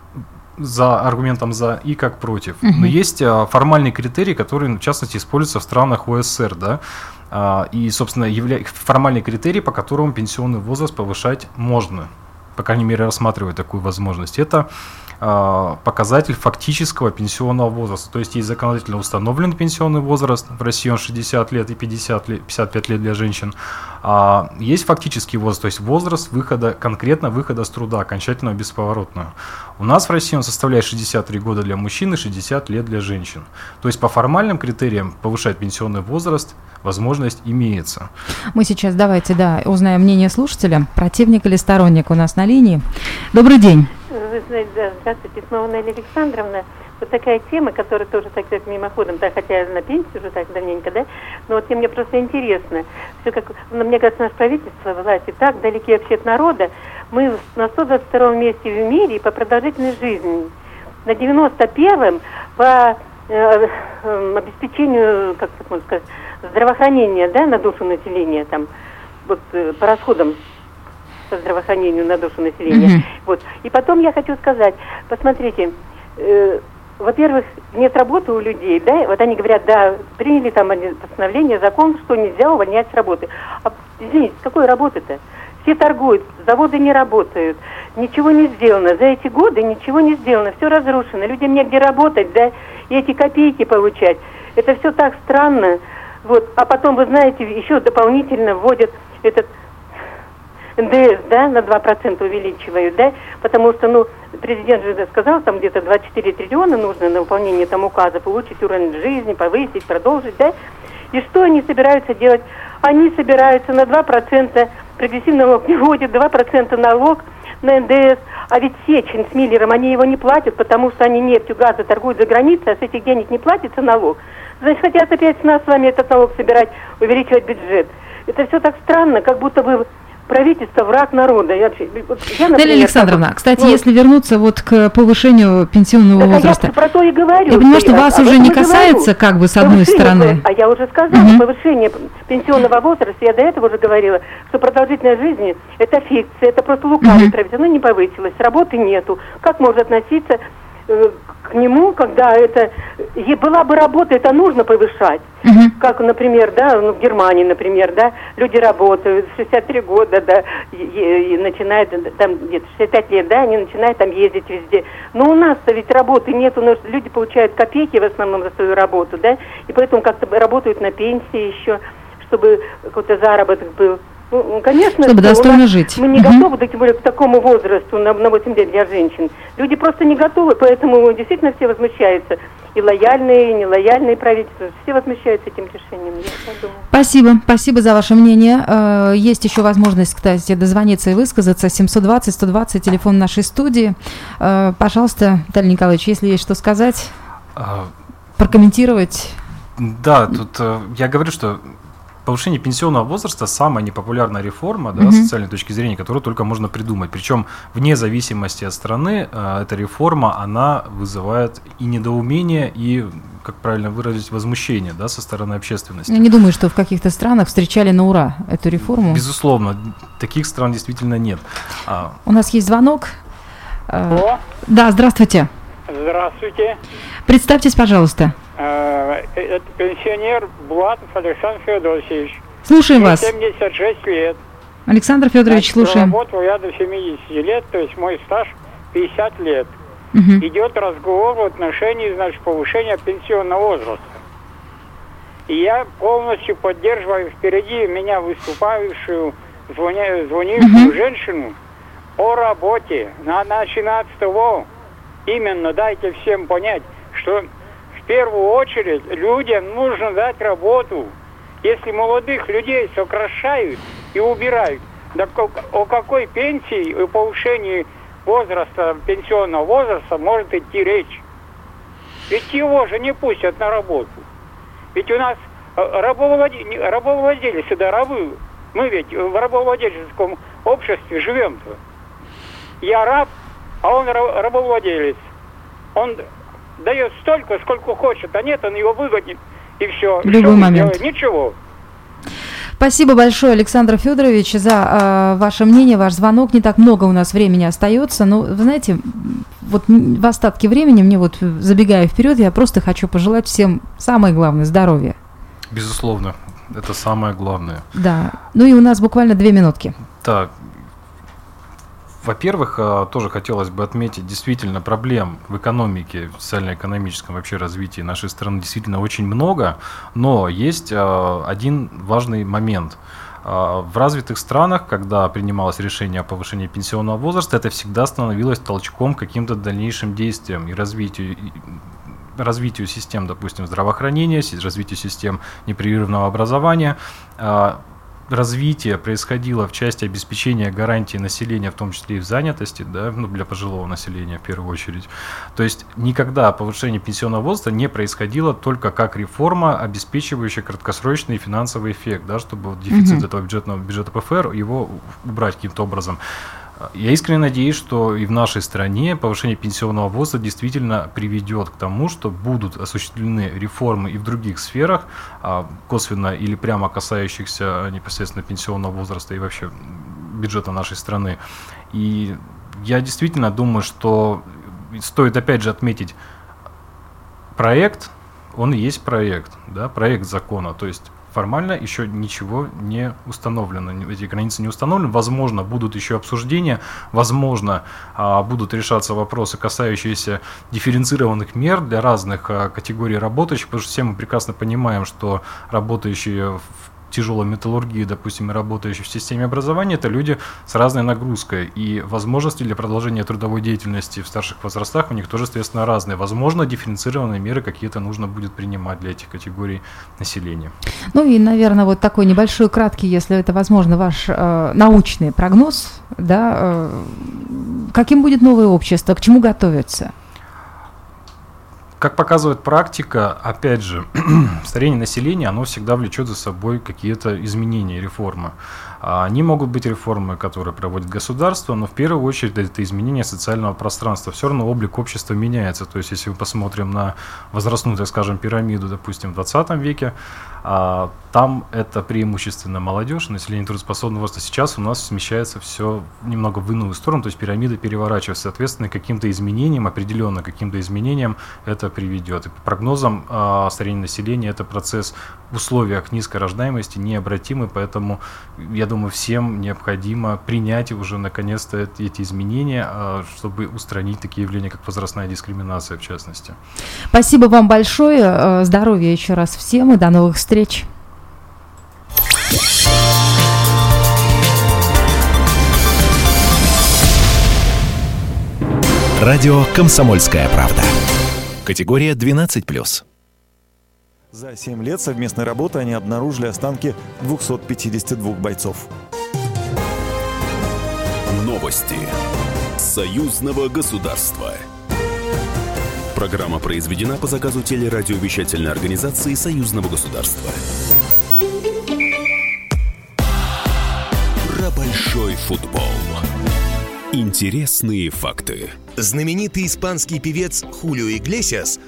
за аргументом за, и как против. Uh-huh. Но есть а, формальный критерий, который, в частности, используется в странах ОСР, да, а, и, собственно, явля... формальный критерий, по которому пенсионный возраст повышать можно, по крайней мере, рассматривать такую возможность. Это показатель фактического пенсионного возраста. То есть есть законодательно установленный пенсионный возраст, в России он шестьдесят лет и пятьдесят лет, пятьдесят пять лет для женщин. А есть фактический возраст, то есть возраст выхода, конкретно выхода с труда, окончательного бесповоротного. У нас в России он составляет шестьдесят три года для мужчин и шестьдесят лет для женщин. То есть по формальным критериям повышать пенсионный возраст возможность имеется. Мы сейчас давайте, да, узнаем мнение слушателя, противник или сторонник у нас на линии. Добрый день. Вы знаете, да, здравствуйте, снова Нелли Александровна. Вот такая тема, которая тоже, так сказать, мимоходом, да, хотя я на пенсии уже так давненько, да, но вот мне просто интересно, все как, ну, мне кажется, наше правительство, власти так далеки вообще от народа, мы на сто двадцать втором месте в мире по продолжительной жизни, на девяносто первом по э, э, обеспечению, как можно сказать, здравоохранения, да, на душу населения, там, вот э, по расходам по здравоохранению на душу населения. Mm-hmm. Вот. И потом я хочу сказать, посмотрите, э, во-первых, нет работы у людей, да, вот они говорят, да, приняли там постановление, закон, что нельзя увольнять с работы. А, извините, с какой работы-то? Все торгуют, заводы не работают, ничего не сделано. За эти годы ничего не сделано, все разрушено, людям негде работать, да, и эти копейки получать. Это все так странно. Вот. А потом, вы знаете, еще дополнительно вводят этот эн дэ эс, да, на два процента увеличивают, да, потому что, ну, президент же сказал, там где-то двадцать четыре триллиона нужно на выполнение там указов, улучшить уровень жизни, повысить, продолжить, да. И что они собираются делать? Они собираются на два процента, прогрессивный налог не вводят, два процента налог на эн дэ эс, а ведь Сечин с Миллером, они его не платят, потому что они нефтью, газом торгуют за границей, а с этих денег не платится налог. Значит, хотят опять с нас с вами этот налог собирать, увеличивать бюджет. Это все так странно, как будто бы правительство враг народа. Я, вот, я, например, Нелли Александровна, как, кстати, ну, если вернуться вот к повышению пенсионного так возраста, я про то и говорю. я понимаю, что я, вас а уже не говорю. касается, как бы, с одной Повышение, стороны. А я уже сказала, Угу. повышение пенсионного возраста, я до этого уже говорила, что продолжительность жизни – это фикция, это просто лукавое правительство. Оно не повысилось, работы нету. Как можно относиться э, к нему, когда это и была бы работа, это нужно повышать. Uh-huh. Как, например, да, ну, в Германии, например, да, люди работают шестьдесят три года, да, и, и начинают, там где-то шестьдесят пять лет, да, они начинают там ездить везде. Но у нас-то ведь работы нет, у нас люди получают копейки в основном за свою работу, да, и поэтому как-то работают на пенсии еще, чтобы какой-то заработок был. Ну, конечно, чтобы достойно нас, жить. Мы не угу. готовы, тем более, к такому возрасту, на, на восемь лет для женщин. Люди просто не готовы, поэтому действительно все возмущаются. И лояльные, и нелояльные правительства. Все возмущаются этим решением, я так думаю. Спасибо, спасибо за ваше мнение. Есть еще возможность, кстати, дозвониться и высказаться. семьсот двадцать сто двадцать, телефон нашей студии. Пожалуйста, Виталий Николаевич, если есть что сказать, а... прокомментировать. Да, тут я говорю, что повышение пенсионного возраста – самая непопулярная реформа, да, uh-huh. с социальной точки зрения, которую только можно придумать. Причем вне зависимости от страны э, эта реформа, она вызывает и недоумение, и, как правильно выразить, возмущение, да, со стороны общественности. Я не думаю, что в каких-то странах встречали на ура эту реформу. Безусловно, таких стран действительно нет. А... У нас есть звонок. Алло. Да, здравствуйте. Здравствуйте. Представьтесь, пожалуйста. Это пенсионер Булатов Александр Федорович. Слушаем вас. семьдесят шесть лет. Александр Федорович, Значит, слушаем. Работал я до семидесяти лет, то есть мой стаж пятьдесят лет. Угу. Идет разговор в отношении, значит, повышения пенсионного возраста. И я полностью поддерживаю впереди меня выступающую, звоня, звонившую угу. женщину о работе. Надо начинать с того, именно дайте всем понять, что в первую очередь людям нужно дать работу. Если молодых людей сокращают и убирают, так о какой пенсии и повышении возраста, пенсионного возраста может идти речь? Ведь его же не пустят на работу. Ведь у нас рабовладельцы, рабовладельцы, да, рабы. Мы ведь в рабовладельческом обществе живем-то. Я раб, а он рабовладелец. Он дает столько, сколько хочет, а нет, он его выгонит, и все. В любой момент. Делает? Ничего. Спасибо большое, Александр Федорович, за э, ваше мнение, ваш звонок. Не так много у нас времени остается, но, вы знаете, вот в остатке времени, мне вот, забегая вперед, я просто хочу пожелать всем самое главное – здоровья. Безусловно, это самое главное. Да, ну и у нас буквально две минутки. Так. Во-первых, тоже хотелось бы отметить, действительно, проблем в экономике, в социально-экономическом вообще развитии нашей страны действительно очень много, но есть один важный момент. В развитых странах, когда принималось решение о повышении пенсионного возраста, это всегда становилось толчком к каким-то дальнейшим действиям и развитию, развитию систем, допустим, здравоохранения, развитию систем непрерывного образования. Развитие происходило в части обеспечения гарантии населения, в том числе и в занятости, да, ну, для пожилого населения в первую очередь. То есть никогда повышение пенсионного возраста не происходило только как реформа, обеспечивающая краткосрочный финансовый эффект, да, чтобы вот дефицит mm-hmm. этого бюджетного бюджета ПФР его убрать каким-то образом. Я искренне надеюсь, что и в нашей стране повышение пенсионного возраста действительно приведет к тому, что будут осуществлены реформы и в других сферах, косвенно или прямо касающихся непосредственно пенсионного возраста и вообще бюджета нашей страны. И я действительно думаю, что стоит опять же отметить, проект, он и есть проект, да, проект закона, то есть формально еще ничего не установлено, эти границы не установлены, возможно, будут еще обсуждения, возможно, будут решаться вопросы, касающиеся дифференцированных мер для разных категорий работающих, потому что все мы прекрасно понимаем, что работающие в тяжелой металлургии, допустим, и работающие в системе образования, это люди с разной нагрузкой, и возможности для продолжения трудовой деятельности в старших возрастах у них тоже, соответственно, разные. Возможно, дифференцированные меры какие-то нужно будет принимать для этих категорий населения. Ну и, наверное, вот такой небольшой, краткий, если это возможно, ваш э, научный прогноз, да, э, каким будет новое общество, к чему готовится? Как показывает практика, опять же, старение населения, оно всегда влечет за собой какие-то изменения, реформы. Они могут быть реформы, которые проводит государство, но в первую очередь это изменение социального пространства. Все равно облик общества меняется. То есть, если мы посмотрим на возрастную, так скажем, пирамиду, допустим, в двадцатом веке, там это преимущественно молодежь, население трудоспособного возраста. Сейчас у нас смещается все немного в иную сторону, то есть пирамида переворачивается. Соответственно, каким-то изменениям, определенно каким-то изменениям это приведет. И по прогнозам старения населения это процесс в условиях низкой рождаемости необратимый, поэтому я думаю, всем необходимо принять уже наконец-то эти изменения, чтобы устранить такие явления, как возрастная дискриминация в частности. Спасибо вам большое. Здоровья еще раз всем и до новых встреч. Радио «Комсомольская правда». Категория двенадцать плюс. За семь лет совместной работы они обнаружили останки двухсот пятидесяти двух бойцов. Новости союзного государства. Программа произведена по заказу телерадиовещательной организации союзного государства. Про большой футбол. Интересные факты. Знаменитый испанский певец Хулио Иглесиас